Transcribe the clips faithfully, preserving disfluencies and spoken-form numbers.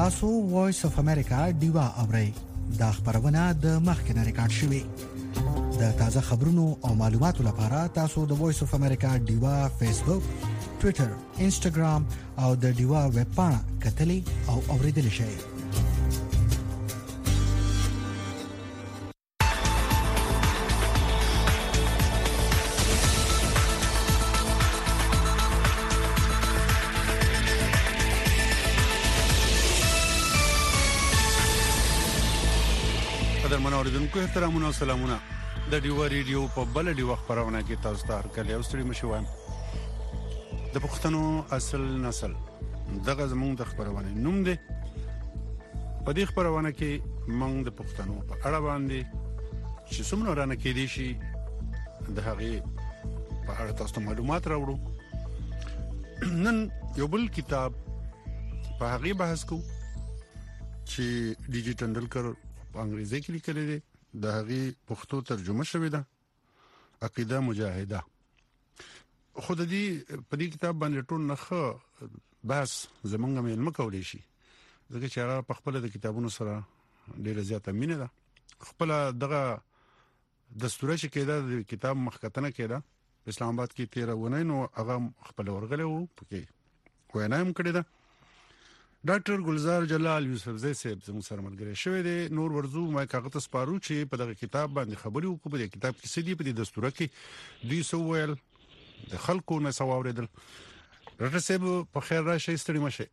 تاسو وایس اف امریکا دیوا اورئ دا خبرونه د مخکنه ریکارډ شوې د تازه خبرونو او معلوماتو لپاره تاسو د وایس اف امریکا دیوا فیسبوک ټوئیټر انسټاګرام او د دیوا ویب پاڼه کتلې او اوریدل شئ. اوریدونکو احترامونه او سلامونه د ډیوا ریډیو په بل ډیوا خبرونه کې تاسو ته هرکلی او ستړي مشو وایم. د پښتنو اصل نسل دغه زموږ د خبرونه نوم دی. په دې خبرونه کې موږ د پښتنو په اړه باندې چې څومره رانه کې دي شي د هغه په اړه تاسو ته معلومات راوړو. نن یو بل کتاب په هغه بحث کو چې ډي جی ټنډلکر په انګریزي کې لیکل دي، د هغه پښتو ترجمه شوې ده، عقیده مجاهده. خود دې په دې کتاب باندې ټول نخه بس زمونږ مې علم کولې شي ځکه چې هغه په خپل د کتابونو سره ډېر زیات امینه ده. خپل دغه دستور چې کېده د کتاب مخکتنه کېده اسلام آباد کې تیر ونه نو هغه خپل ورغله وو پکې وینا هم کړې ده. ډاکټر ګلزار جلال یوسف زئی صاحب زموږ سره ملګری شوی دی. نور ورزو ما کاغذ سپارو چې په دغه کتاب باندې خبرې وکړو. په دې کتاب کې سدي په دې دستور کې دوی سو ویل د خلکو نه سواوریدل. ډاکټر صاحب په خیر راشي، ستړي مشه.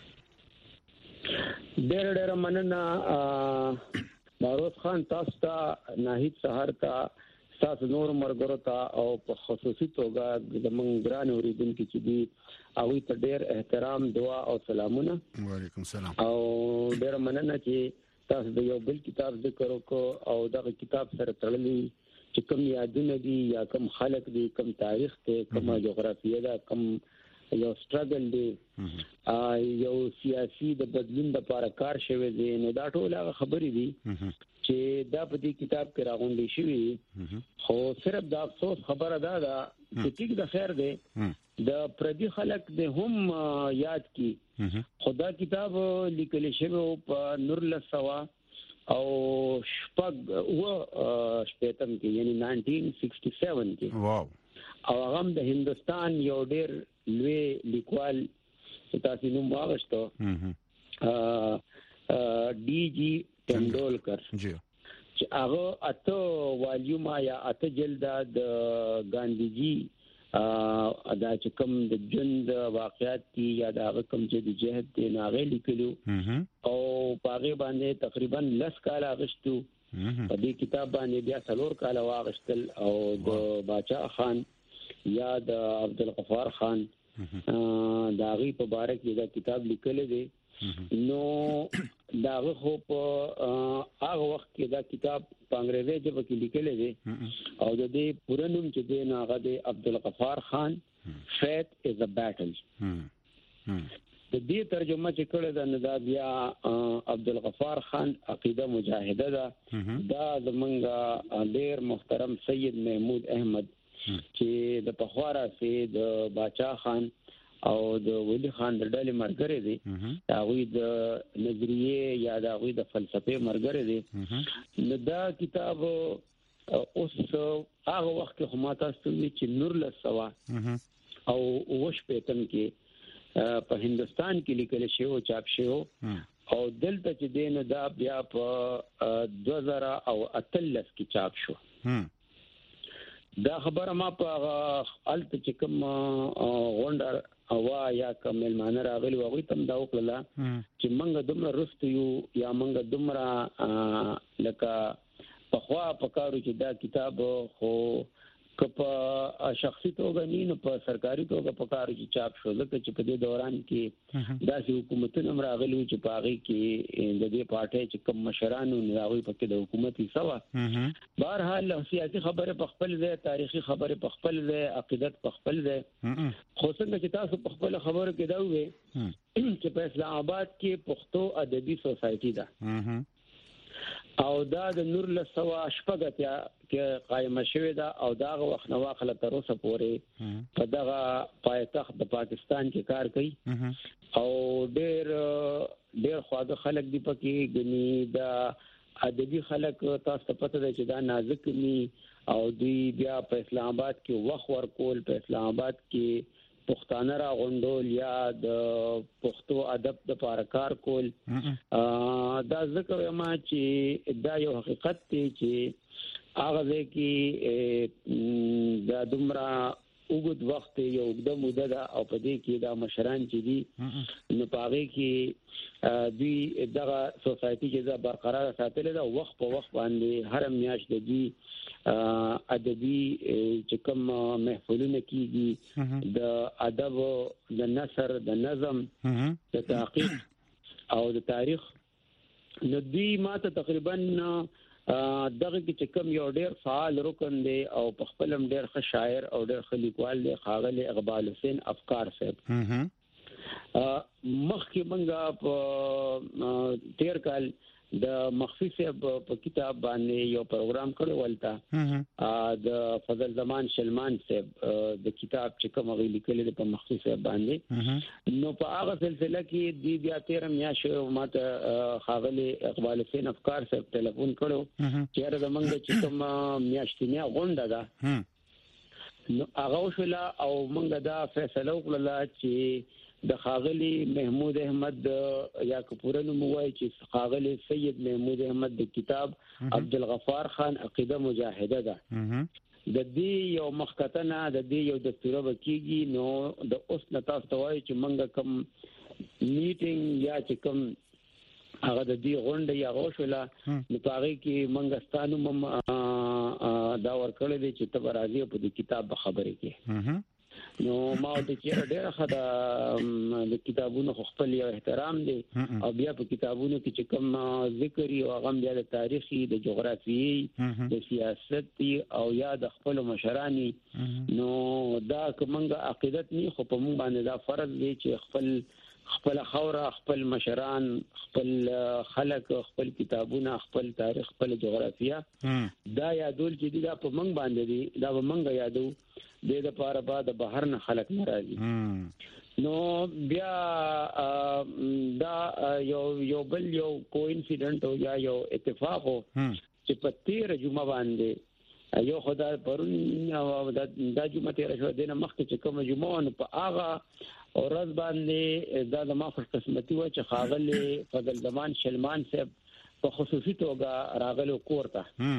ډېر ډېر مننه باروس خان، تاسو ته ناهید سحر ته تاسو نور مرګرو ته او په خصوصي توګه د منګران اوریدونکو چې دی او ته ډېر احترام دعا او سلامونه. وعلیکم السلام. او ډېر مننه چې تاسو د یو بل کتاب ذکر وکړو او دغه کتاب سره تړلې چې کوم یادونه دي یا کوم خلک دي، کوم تاریخ ته، کوم جغرافیه ده، کوم یو سټرګل دی، یو سیاسي د بدلون لپاره کار شوی دی. نو دا ټول هغه خبرې دي چې دا په دې کتاب کې راغونډې شوې. خو صرف د افسوس خبره ده دا چې ټیک د خیر دی د پردي خلک د هم یاد کی خدا کتاب لیکل شوی په نور لسوا او شپږ و شپږم کې یعنی نائنټین سکسټي سیون کې. واو. او هغه د هندستان یو ډېر لوی لیکوال چې تاسو نوم واغښتو ډي جی ټنډولکر جی چې هغه اته والیوم یا اته جلد د ګاندھی ادا چې کوم د ژوند واقعیت دي یا د هغه کوم چې د جهاد دی ناغه لیکلو او پاغه باندې تقریبا لس کال اغشتو. په دې کتاب باندې بیا څلور کال واغشتل او د باچا خان یا د عبدالغفار خان داغي په باره کې دا کتاب لیکل دی. نو داغه خو په هغه وخت کې دا کتاب په انګریزي ژبه کې لیکل دی او د دې پوره نوم چې دی هغه دی عبدالغفار خان فیت از ا بیټل. د دې ترجمه چې کړه د ندا بیا عبدالغفار خان عقیده مجاهده ده. دا زمونږ ډېر محترم سید محمود احمد چې د پخوارا سي د باچا خان او د ولی خان د ډلې مرګره دي، هغه د نظریه یا د هغه د فلسفه مرګره دي. نو دا کتاب اوس هغه وخت کې هم تاسو چې نور لسوا او وش پېتم کې په هندستان کې لیکل شوی او چاپ شوی او دلته چې دین دا بیا په دوه زره او اتلس کې چاپ شو. دا خبره ما په الته چې کوم غونډه اوا یا کوم ملمانه راغلی وغوي تم دا وکړه چې منګه دومره رست یو یا منګه دومره لکه په خوا په کارو چې دا کتاب خو کپا شخصي توګه نه نو په سرکاري توګه په کارو چې چاپ شو لکه چې په دې دوران کې داسې حکومتونه راغلي چې پاغي کې د دې پارټي چې کوم مشرانو راوي پکې د حکومتي سوا. بهرحال سیاسي خبره په خپل ځای، تاریخي خبره په خپل ځای، عقیدت په خپل ځای. خو څنګه چې تاسو په خپل خبره کې دا وې چې په اسلام آباد کې پښتو ادبي سوسايټي ده او دا د نور له سوا شپږتیا کې قائم شوې ده او دا وخت نو واخله تر اوسه پورې په دغه پایتخت د پاکستان کې کار کوي او ډېر ډېر خواږه خلک دی پکې غني دا ادبي خلک تاسو پته ده چې دا نازک ني او دی بیا په اسلام آباد کې وخت ورکول په اسلام آباد کې پښتانه را غونډول یا د پښتو ادب د لپاره کار کول دا ذکر ما چې دا یو حقیقت دی چې هغه کې دا دومره وګد وخت یو د موده دا او په دې کې دا مشران چې دي نو پاره کې دوی دغه سوسايټي چې دا برقرار ساتل دا وخت په وخت باندې هر میاشت دی ادبي چې کوم محفلونه کیږي د ادب د نثر د نظم د تحقیق او د تاریخ نو دوی ماته تقریبا دغه کې چې کوم یو ډېر فعال رکن دی او په خپلم ډېر ښه شاعر او ډېر ښه لیکوال دی ښاغلی اقبال حسین افکار صاحب مخکې منګه په تیر کال د مخفي صاحب په کتاب باندې یو پروګرام کړو ولته د فضل زمان شلمان صاحب د کتاب چې کوم غوښتل لیکل په مخفي صاحب باندې نو په هغه سلسله کې دی بیا تیر میاشو ماته خاغلی اقبال حسین افکار صاحب ټلیفون کړو چې را زمونږ چې کوم میاشتنی غونډه ده نو هغه شولا او مونږ دا فیصله وکړه چې د خاغلی محمود احمد یا کپورن موای چې خاغلی سید محمود احمد د کتاب عبدالغفار خان عقیده مجاهده ده د دې یو مخکتنه د دې یو دستور وکیږي نو د اوس نتا توای چې منګه کم میټینګ یا چې کم هغه د دې غونډه یا غوښلا نو پاره کې منګستانو مم دا ورکړل دي چې تبر راځي په دې کتاب خبرې کې نو ما د چیرې ډېر خدای د کتابونو خپل یو احترام دی او بیا په کتابونو کې چې کوم ذکر او غم بیا د تاریخي د جغرافیي د سیاست او یا د خپل مشرانی نو دا کومه عقیدت نه خو په مونږ باندې دا فرض دی چې خپل خپل خوره خپل مشران خپل خلق خپل کتابونه خپل تاریخ خپل جغرافیه دا یادول چې دا په مونږ باندې دی دا به مونږ یادو د دې لپاره بعد بهر نه خلق ناراضي نو بیا دا یو یو بل یو کوئنسیډنٹ او یا یو اتفاق چې په تیر جمعه باندې یو خدای پرون دا جمعه تیر شو دینه مخکې چې کوم جمعه نو په هغه ورځ باندې دا د ما خوش قسمتي و چې خاغلی فضل زمان شلمان صاحب په خصوصي توګه راغلو کوړه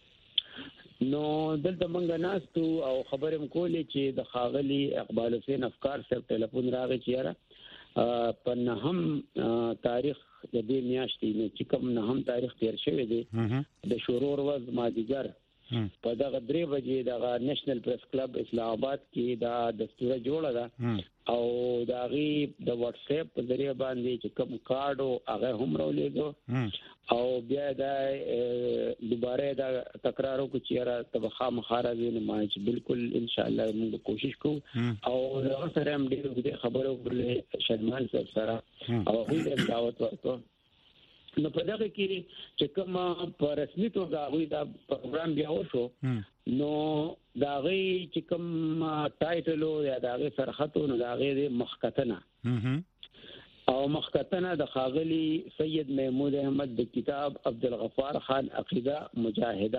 نو دلته مونږ ناستو او خبرم کولې چې د خاغلی اقبال حسین افکار صاحب ټلیفون راغی چې را په نهم تاریخ د دې میاشتې چې کوم نهم تاریخ تیر شوی دی د شورور ورځ مازیګر په دغه درې بجې د نېشنل پریس کلب اسلام آباد کې دا دستور جوړه ده او دا غي د واتس اپ په ذریعہ باندې چې کوم کارډ او هغه هم راولېګو او بیا دا دوباره دا تکرار وکړو چې را تبخا مخارزه نه ما چې بالکل ان شاء الله موږ کوشش کوو او هغه سره هم ډېر خبرو ورلې شدمان صاحب سره او هغه دعوت ورکړو نو په دغه کې چې کوم په رسمي توګه غوي دا پروګرام بیا وشو نو دا غي چې کوم ټایټل یا دا غي سرخطو نو دا غي مخکتنه او مخکتنه د خاغلی سید محمود احمد د کتاب عبدالغفار خان عقیده مجاهده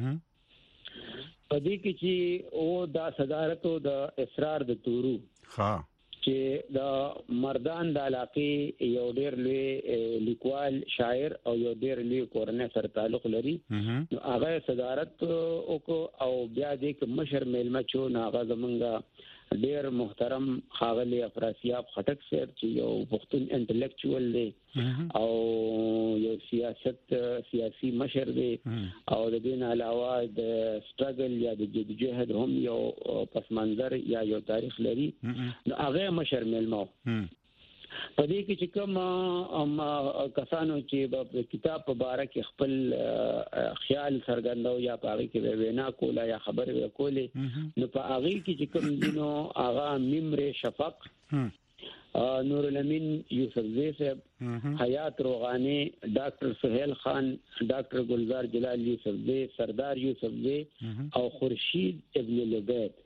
په دې کې چې او دا صدارت او د اسرار د تورو ها چې د مردان د علاقې یو ډېر لوی لیکوال شاعر او یو ډېر لوی کورنۍ سره تعلق لري نو هغه صدارت او او بیا د مشر میلمه چو هغه زمونږه ډېر محترم خاغلی افراسیاب خټک صاحب چې یو پښتون انټلیکچوال دی او یو سیاست سیاسي مشر دی او د دین علاوه د سټرګل یا د جدوجہد هم یو پس منظر یا یو تاریخ لري نو هغه مشر میلمه په دې کې چې کوم کسانو چې په کتاب په باره کې خپل خیال څرګندو یا په هغه کې وینا کوله یا خبرې وکولې نو په هغه کې چې کوم دینو هغه ممر شفق نور الامین یوسفزی صاحب، حیات روغانی، ډاکټر سہیل خان، ډاکټر گلزار جلال یوسفزی، سردار یوسفزی او خورشید ابن لبید.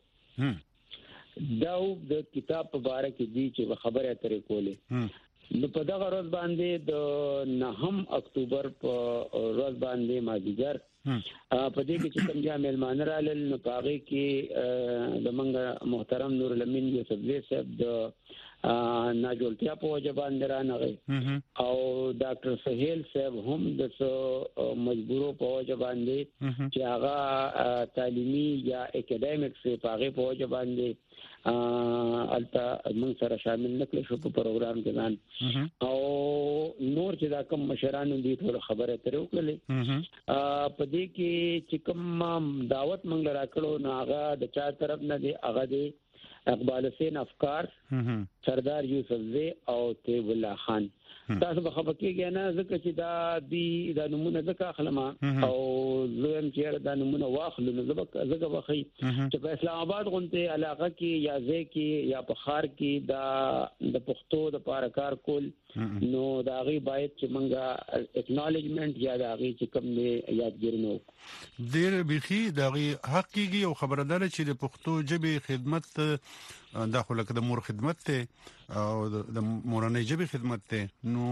دا د کتاب په اړه کې دي چې خبره ترې کولې. نو په دغه ورځ باندې د نهم اکتوبر په ورځ باندې مازیګر په دې کې چې کوم ځای مېلمانه رالل، نو په هغې کې زموږ محترم نور الامین یوسفزی صاحب د ناجوړتیا په وجه باندې رانغی او ډاکټر سہیل صاحب هم د څه مجبورو په وجه باندې چې هغه تعلیمي یا اکیډمیکس په هغې په وجه باندې البته موږ سره شامل نکړل شو په پروګرام کې ځان او نور چې دا کوم مشرانو دي ټول خبره ترې وکړلې. په دې کې چې کوم دعوت موږ راکړو نو هغه د چا طرف نه دی، هغه دی اقبال حسین افکار، سردار یوسفزی او طیب الله خان. تاسو به خبر کېږئ نه ځکه چې دا دی دا نمونه ځکه اخلم او زه هم چې دا نمونه واخلو نو ځکه به ښي چې په اسلام آباد غونډې علاقه کې یا ځای کې یا په ښار کې دا د پښتو دپاره کار کول نو د هغې باید چې موږ اکنالجمنټ یا د هغې چې کوم دی یادګیري نه وکړو. ډېر بیخي د هغې حق کېږي او خبره داره چې د پښتو ژبې خدمت دا خو لکه د مور خدمت دی او د مورنۍ ژبې خدمت دی. نو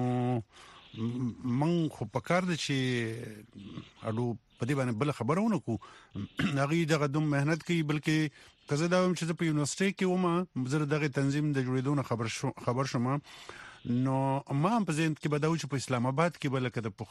من خو پکار دی چې اډو په دې باندې بل خبره ونه کو هغې دغه دوم مهنت کوي، بلکې که زه دا وایم چې زه په یونیورسټۍ کې وم، زه دغه تنظیم د جوړېدو نه خبر شو خبر شوم نو ما هم په ذهن کې به دا و چې په اسلام آباد کې به لکه د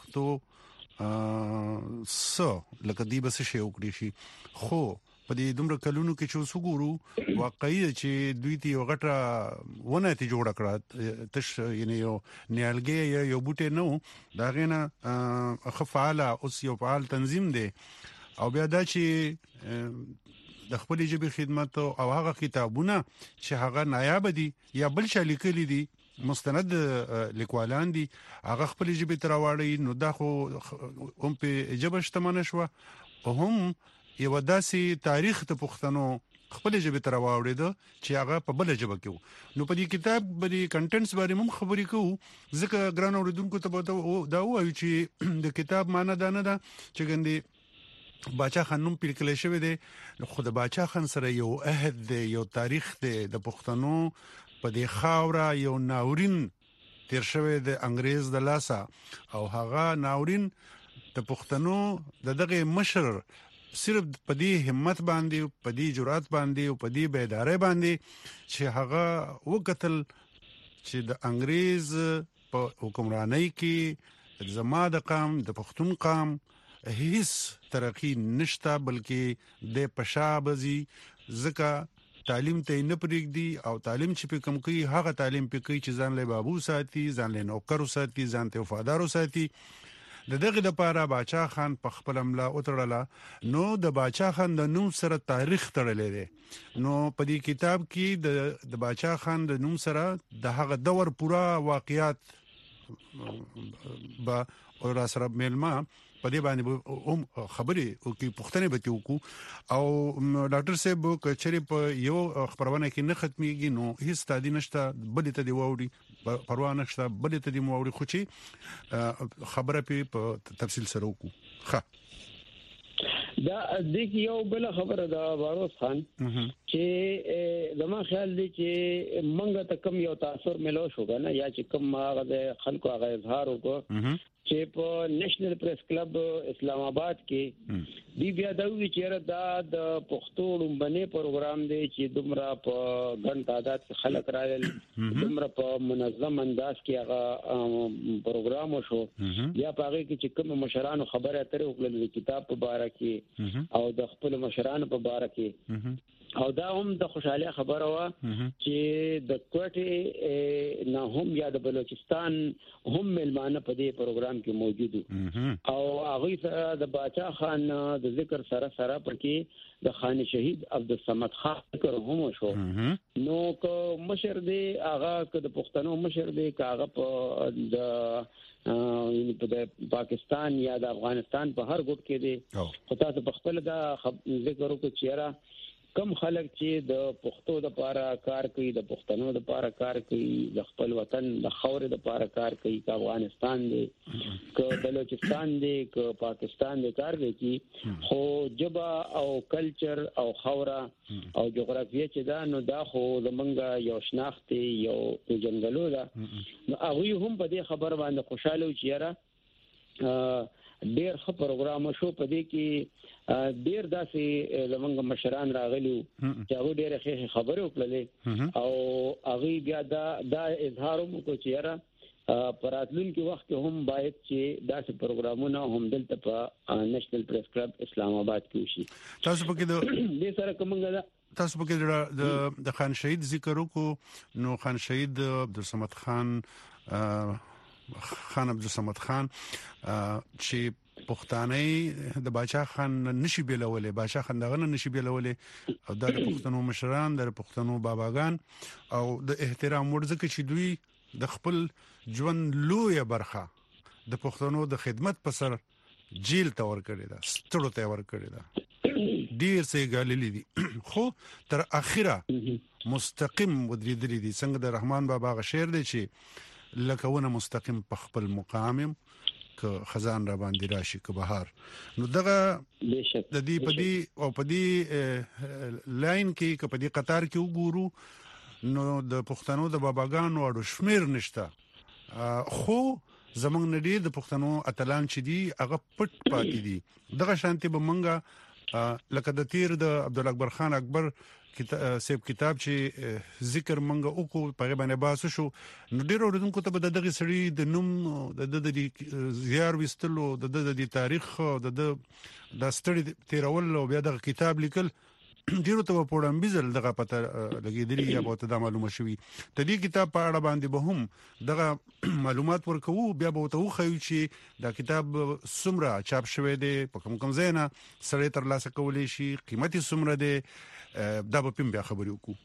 پښتو څه لکه دی به څه شی وکړي شي. خو په دې دومره کلونو کې چې اوس وګورو واقعي چې دوی ته یو غټه ونه ته جوړه کړه، تش یعنې یو نیالګی یا یو بوټی نه و، د هغې نه ښه فعاله اوس یو فعال تنظیم دی. او بیا دا چې د خپلې ژبې خدمت او هغه کتابونه چې هغه نایابه دي یا بل چا لیکلي دي، مستند لیکوالان دي، هغه خپلې ژبې ته راواړوي، نو دا خو هم په ژبه شتمنه شوه او هم یو داسې تاریخ ته پښتنو خپل ژبه تر واوړېده چې هغه په بل ژبه کې وو. نو په دې کتاب باندې کنټنټس باندې هم خبرې کوو ځکه ګران اوریدونکو ته دا وایو چې د کتاب معنی دا نه ده چې ګندې باچا خان نوم پیل شوی دی، خو د باچا خان سره یو عهد دی، یو تاریخ دی د پښتنو په دې خاوره، یو ناورین تیر شوی د انګريز د لاسه او هغه ناورین د پښتنو د دغه مشر صرف په دې همت باندې، په دې جرأت باندې او په دې بیدارۍ باندې چې هغه وکتل چې د انګريز په حکمرانۍ کې زما د قام د پښتون قام هیڅ ترقی نشته، بلکې د پشابزي ځکه تعلیم ته نه پرېږدي او تعلیم چې په کوم کوي هغه تعلیم په کوي چې ځان له بابو ساتي، ځان له نوکر ساتي، ځان ته وفادار ساتي. د دغه لپاره باچا خان په خپل املا وتړله. نو د باچا خان د نوم سره تاریخ تړلې دی. نو په دې کتاب کې د د باچا خان د نوم سره د هغه دور پورا واقعیات با او را سره ملما په دې باندې هم خبرې او کې پښتنه به وکړو. او ډاکټر صاحب کچري په یو خبرونه کې نه ختميږي، نو هیڅ تادی نشته، بل ته دی ووري پروا نشته، بل ته دی ووري، خو چې خبره په تفصیل سره وکړو. ښه دا د یو بل خبره دا باروس خان چې زما خیال دی چې منګه ته کم یو تاثر ملو شو کنه یا چې کم هغه خلکو هغه اظهار وکړو چې په نېشنل پریس کلب اسلام آباد کې دی بیا دا وی چې دا د پښتو لومبني پروګرام دی چې دومره په ګڼ تعداد کې خلک راغلل، دومره په منظم انداز کې هغه پروګرام وشو. یا په هغه کې چې کوم مشرانو خبره اترې وکړل د کتاب په اړه کې او د خپل مشرانو په اړه کې، او دا هم د خوشاله خبره وا چې د کوټې نه هم یا د بلوچستان هم ملمانه په دې پروګرام کې موجود او هغه سره د باچا خان د ذکر سره سره پکې د خان شهید عبدالصمد خان ذکر هم شو. نو که مشر دی هغه که د پښتنو مشر دی که هغه په د په پاکستان یا د افغانستان په هر ګوټ کې دی، خو تاسو په خپل دا ذکر وکړو چې را کم خلک چې د پښتو د لپاره کار کوي د پښتنو د لپاره کار کوي د خپل وطن د خاورې د لپاره کار کوي که افغانستان دی که بلوچستان دی که پاکستان دی کار کوي خو ژبه او کلچر او خاوره او جغرافیه چې دا نو دا خو زمونږ یو شناخت یو جنګلو ده نو هغوی هم په دې خبر باندې خوشاله و چې یاره ډیر ښه پروګرام شو په دې کې ډیر داسې زمونږ مشران راغلي چې هغوی ډېرې ښې خبرې وکړلې او هغوی بیا دا دا اظهار هم وکړو چې یاره په راتلونکي وخت کې هم باید چې داسې پروګرامونه هم دلته په نېشنل پریس کلب اسلام آباد کې وشي. تاسو پکې د دې سره کومه تاسو پکې د د خان شهید ذکر وکړو نو خان شهید عبدالصمد خان خان عبدالصمد خان چې پښتانه د باچا خان نشي بیلولې باچا خان دغه نشي بیلولې او د پښتنو مشران د پښتنو باباګان او د احترام ورزکه چې دوی د خپل ژوند لویه برخه د پښتنو د خدمت په سر جیل ته ور کړی دا ستړو ته ور کړی دا ډیر څه غالي دي خو تر اخره مستقیم ودرېدلې دي څنګه د رحمان بابا غ شعر دی چې لکهونه مستقیم په خپل مقام که خزان را باندې راشي که بهار نو دغه د دې په دې او په دې لاین کې که په دې قطار کې وګورو نو د پښتنو د باباګانو اړو شمیر نشته خو زمونږ نړۍ د پښتنو اتلان چې دي هغه پټ پاتې دي دغه شانتي به منګه لکه د تیر د عبد الله اکبر خان اکبر سیب کتاب چې ذکر منګه او کو په باندې باسو شو نو ډیرو ردونکو ته د دغه سړي د نوم د د زیار وستلو د د تاریخ د د ستړي تیرول او بیا د کتاب لیکل ډیرو ته په وړاندې بزل دغه پته لګیدلی یا به ته معلومه شوي ته دې کتاب په اړه باندې به هم دغه معلومات ورکوو بیا به ته وخیو چې دا کتاب سمره چاپ شوی دی په کوم کوم ځای نه سړی ترلاسه کولی شي قیمتي سمره دی دا به پم بیا خبرې وکړو.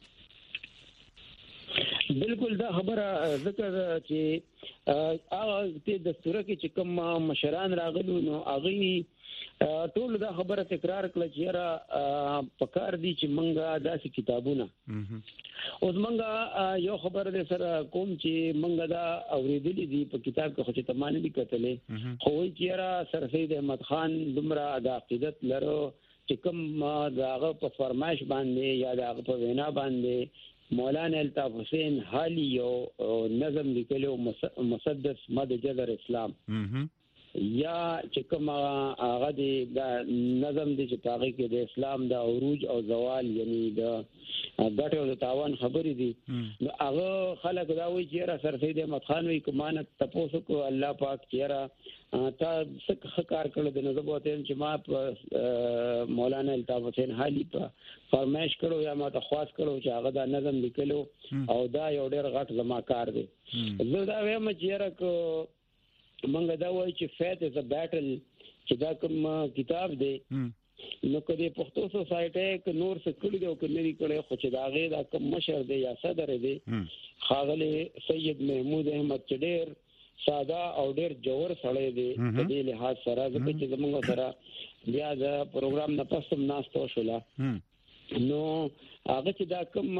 بالکل دا خبره ذکر چې هغه د دستور کې چې کوم مشران راغلو نو هغه ټول دا خبره تکرار کړه چې را پکار دي چې منګه داسې کتابونه اوس منګه یو خبره ده سره کوم چې منګه دا اوریدلې دي په کتاب کې خو چې تمانه دي کتلې خو چې را سر سید احمد خان دمرا د عقیدت لرو چې کوم داغه په فرمایش باندې یا داغه په وینا باندې مولانا الطاف حسین حالی یو نظم لیکلو مسدس مد جذر اسلام یا چې کوم هغه د نظم دي چې هغه کې د اسلام د عروج او زوال یعنی د ګټه او تاوان خبرې دي نو هغه خلک دا وایي چې را سر سید احمد خان وی کومانه تاسو کو الله پاک چې را تا څه کار کړل د نظم وته چې ما مولانا الطاف حسین حالی په فرمایش کړو یا ما ته خواست کړو چې هغه دا نظم لیکلو او دا یو ډېر غټ زما کار دی زه دا وایم چې را کو منګه دا وایي چې فیت از ا بیټل چې دا کوم کتاب دی نو کله پښتو سوسایټي ک نور څه کړی دی او ک نری کړی خو چې دا غي دا کوم مشر دی یا صدر دی خاغله سید محمود احمد چډیر ساده او ډیر جوور سړی دی په دې لحاظ سره ځکه چې زموږ سره بیا دا پروګرام نه پسم ناستو شولا نو هغه چې دا کوم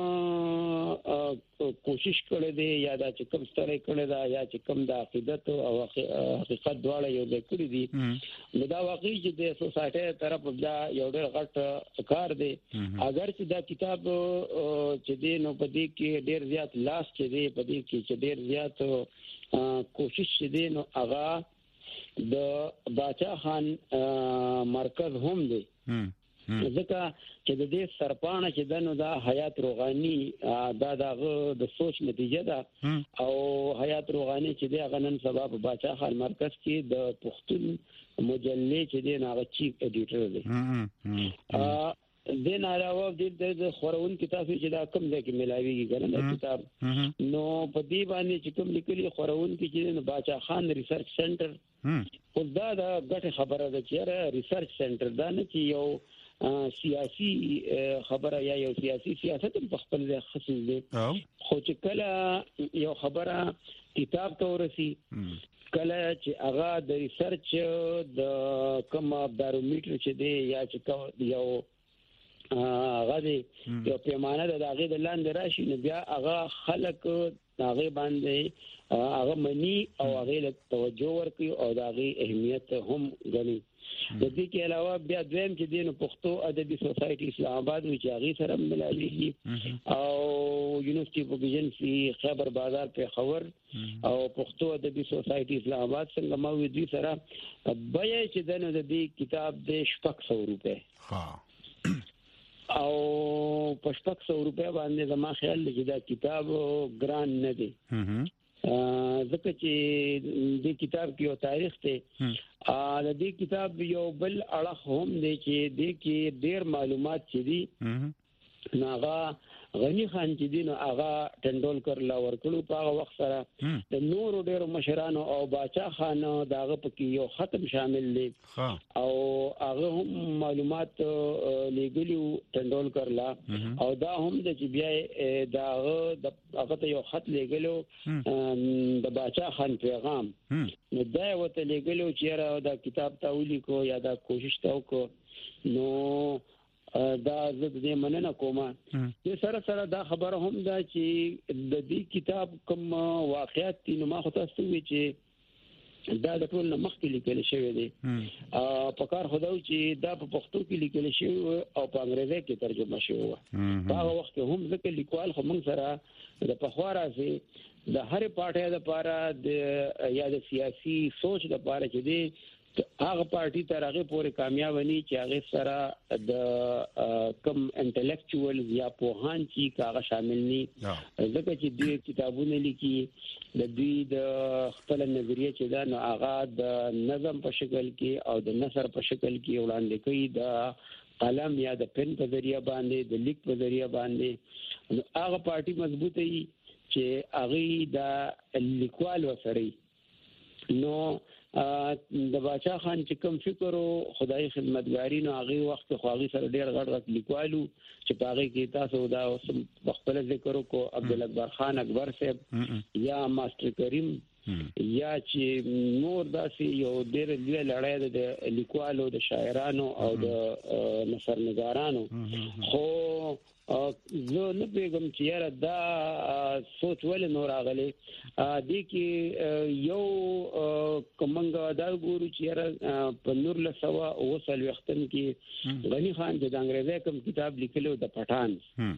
کوشش کړی دی یا دا چې کوم ستړی کړی دا یا چې کوم د عقیدت او حقیقت دواړه یو ځای کړی دي نو دا واقعي چې د سوسایټي طرف بیا یو ډېر غټ کار دی اگر چې دا کتاب چې دی نو په دې کې ډېر زیات لاس چې دی په دې کې چې ډېر زیات کوشش چې دی نو هغه د باچا خان مرکز هم دی ځکه چې د دې سرپانه چې دنو دا حیات روغانی دا دغه د سوچ نتیجه ده او حیات روغانی چې د غنن سبب باچا خان مرکز کې د پښتون مجلې چې د هغه چیف ایډیټر دی ا د نه علاوه د خورون کتاب چې دا کم ځای کې ملاويږي ګرنه کتاب نو په دې باندې چې کوم لیکلي خورون کې چې باچا خان ریسرچ سنټر خو دا د غټه خبره ده چې ریسرچ سنټر دا نه چې یو سیاسي خبره یا یو سیاسي سیاست په خپل ځای خصوص دي خو چې کله یو خبره کتاب ته ورسي کله چې هغه د ریسرچ د کوم بارومیټر چې دی یا چې یو هغه یو پیمانه د هغه د لاندې راشي نو بیا هغه خلک هغه باندې هغه منی او هغه له توجه ورکړي او د هغه اهمیت هم غني. د دې کې علاوه بیا دویم چې دینو پښتو ادبي سوسایټي اسلام آباد وی چې هغه سره ملایي او یونیورسيټي اف ایجنسی خبر بازار په خبر او پښتو ادبي سوسایټي اسلام آباد څنګه ما وی دي سره بیا چې دنه د دې کتاب د شپږ سو روپے ها او په شپږ سو روپے باندې زما خیال دی دا کتاب ګران نه دی ځکه چې دې کتاب کې یو تاریخ ته ا دې کتاب یو بل اړه هم دی چې دې کې ډېر معلومات چې دي ناغه غنی خان چې دین هغه ټندولکر لا ورکړو په هغه وخت سره د نور ډېر مشرانو او باچا خان داغه پکې یو ختم شامل دي او هغه هم معلومات لګلیو ټندولکر لا او دا هم د چې بیا داغه د هغه یو خط لګلو د باچا خان پیغام نو دا وته لګلو چې را دا کتاب تاولی کو یا دا کوشش تاو کو نو دا زه دې مننه کوم. د سره سره دا خبره هم دا چې د دې کتاب کوم واقعیت نو ما خو تاسو وی چې دا د ټول مخکې لیکل شوی دی په کار خدای چې دا په پښتو کې لیکل شوی او په انګریزي کې ترجمه شوی و په هغه وخت هم ځکه لیکوال خو موږ سره د پخوارا سي د هر پارټي د لپاره د یا د سیاسي سوچ د لپاره چې دی هغه پارټي تر هغه پورې کامیاب ني چې هغه سره د کم انټلیکچوال یا پوهان چې هغه شامل ني ځکه چې دوی کتابونه لیکي د دوی د خپل نظریه چې دا نو هغه د نظم په شکل کې او د نثر په شکل کې وړاندې کوي د قلم یا د پن په ذریعہ باندې د لیک په ذریعہ باندې نو هغه پارټي مضبوطه وي چې هغه د لیکوال وسري نو د باچا خان چې کوم فکر او خدای خدمتګاری نو هغه وخت خو هغه سره ډیر غټ غټ لیکوالو چې پاره کې تاسو دا خپل ذکر کو عبدالله خان اکبر صاحب یا ماستر کریم یا چې نور داسې یو ډیر لوی لړۍ د لیکوالو د شاعرانو او د نثرنګارانو خو زه نه پیغام چې دا سوچ ول نور اغلی دي کې یو کومنګ دا ګورو چې په نور له سوا اوسل وختن کې غنی خان د انګریزي کوم کتاب لیکلو د پټان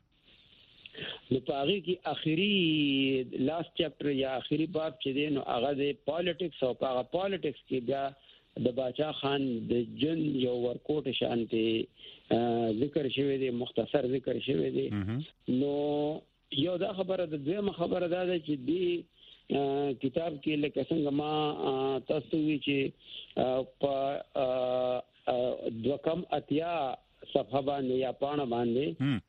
نو پاره کې اخیری لاست چپټر یا اخیری باب چې دی نو هغه د پالیټکس او هغه پالیټکس کې بیا د باچا خان د جن یو ورکوټ شانتي ذکر شوی دی مختصر ذکر شوی دی نو یو دا خبره د دویمه خبره دا ده چې دی کتاب کې لکه څنګه ما تاسو وی چې په دوکم اتیا صفحه باندې یا پاڼه باندې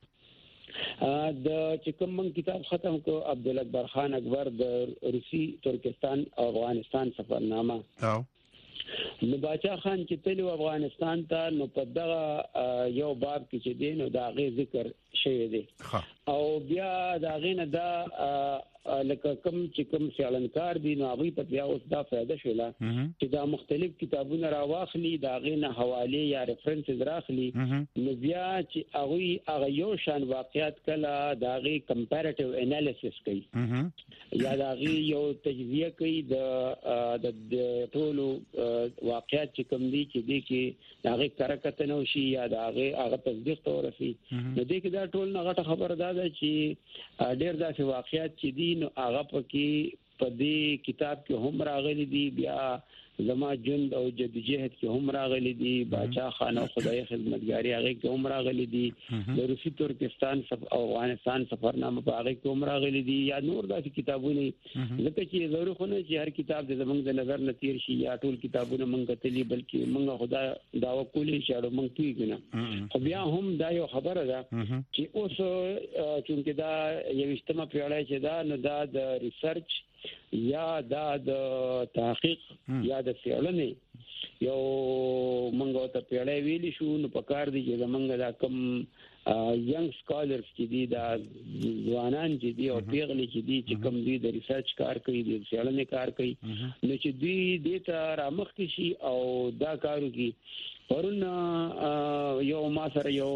د چې کوم کتاب ختم کو عبدالله اکبر خان اکبر د روسي ترکستان او افغانستان سفرنامه نو باچا خان چې تلو افغانستان ته نو په دغه یو باب کې چې دین او دا غي ذکر شوی دی او بیا دا غینه دا لکه کوم چې کوم سیالنکار دي نو هغه په بیا اوس دا فائدہ شولا چې دا مختلف کتابونه راواخلي دا غینه حواله یا ریفرنسز راخلي نو بیا چې هغه هغه یو شان واقعیت کله دا غي کمپیریټیو انالیسس کوي یا دا غي یو تجزیه کوي د د ټولو واقعیت چې کوم دي چې دي کې دا غي کرکتنو شي یا دا غي هغه تصدیق تورسي نو دې کې دا ټول نه غټه خبر ده چې ډېر داسې واقعیت چې دي نو هغه پکې په دې کتاب کې هم راغلي دي بیا زما جند او جدوجہد کې هم راغلي دي باچا خان او خدای خدمتګاری هغه کې هم راغلي دي د روسي ترکستان او افغانستان سفرنامه په هغه کې هم راغلي دي یا نور داسې کتابونه لکه چې ضروري خو نه چې هر کتاب د زمونږ د نظر نتیر شي یا ټول کتابونه مونږ کتلی بلکې مونږ خدا داوا کولې چې اړه مونږ پیږو نه خو بیا هم دا یو خبره ده چې اوس چې دا یو اجتماع پیړۍ چې دا نو دا د ریسرچ یا دا د تحقیق یا د څېړنې یو منګو ته پیړۍ ویلی شو نو په کار دي چې زمونږ دا کم ینګ سکالرز چې دي دا ځوانان چې دي او پیغلي چې دي چې کوم دي د ریسرچ کار کوي د څېړنې کار کوي نو چې دوی د ته رامخ شي او دا کارو کې پرون یو ما سره یو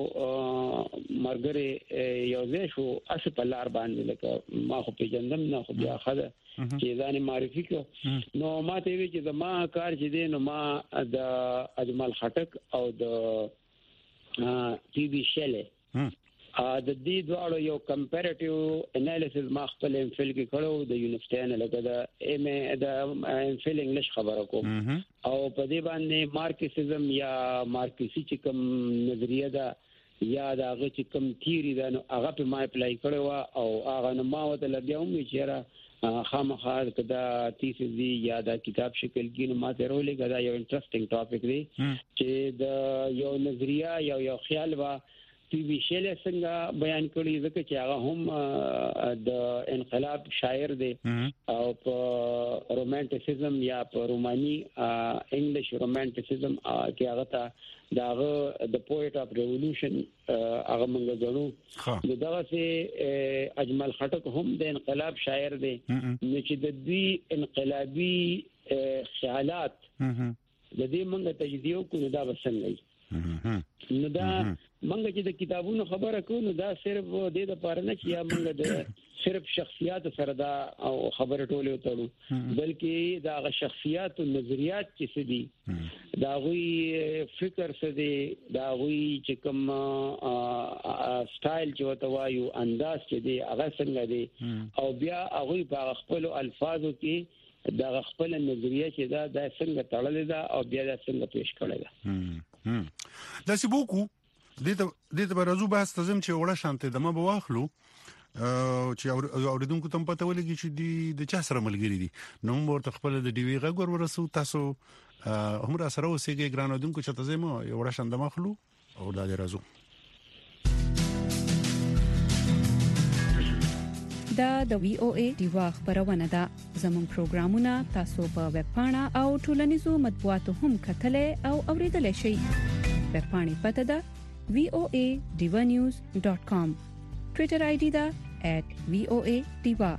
مرګره یو ځای شو اس په لار باندې لکه ما خو پیژندم نه خو بیا خده چې ځان معرفي کو نو ما ته وی چې ما کار چې دی نو ما د اجمل خټک او د ټي وي شله د دې دواړو یو کمپیریټیو انالیسس ما خپل ام فل کې کړو د یونیورسيټي نه لکه د ایم د ام فل انګلیش خبره کوم او په دې باندې مارکسیزم یا مارکسی چې کوم نظریه ده یا دا هغه چې کوم تیری ده نو هغه په ما اپلای کړو او هغه نو ما وته لبیا هم چې خامخا کدا تیسیس دی یا دا کتاب شکل کې نو ما ته رولې دا یو انټرېسټینګ ټاپک دی چې د یو نظریه یا یو خیال وا ټي وي شله څنګه بیان کړی ځکه چې هغه هم د انقلاب شاعر دی او په رومانټیسزم یا په روماني انګلیش رومانټیسزم کې هغه ته داغه د پوئټ اف ریولوشن هغه موږ غواړو دغه سي اجمل خټک هم د انقلاب شاعر دی چې د دې انقلابي خیالات د دې موږ تجزیه کوو دا وسنګي نو دا منګه چې د کتابونو خبره کوو نو دا صرف د دې لپاره نه چې یا منګه د صرف شخصیات سره دا خبره ټوله وتړو بلکې دا غ شخصیات او نظریات چې سدي دا غوي فکر سدي دا غوي چې کوم سټایل چې وته وایو انداز چې دی هغه څنګه دی او بیا هغه په خپل الفاظو کې دا خپل نظریه چې دا د څنګه تړلې ده او بیا د څنګه پیش کړل ده دا سی بوکو د دې د برازو بحث تزم چې وړه شانته دمه بواخلو چې اوریدونکو ته پته ولګي چې د چا سره ملګری دي نو ورته خپل د ډي وی غږ ورسو تاسو هم را سره اوسېږي ګران اوریدونکو چې تاسو مو وړه شانته مخلو او دا د رازو دا د وی او ای دیوا خبرونه ده زموږ پروګرامونه تاسو په ویب پاڼه او ټولنیزو مطبوعاتو هم کتلې او اوریدلای شئ ویب پاڼې پته ده وی او ای diva news dot com ټوئیټر آی ډی ده at v o a diva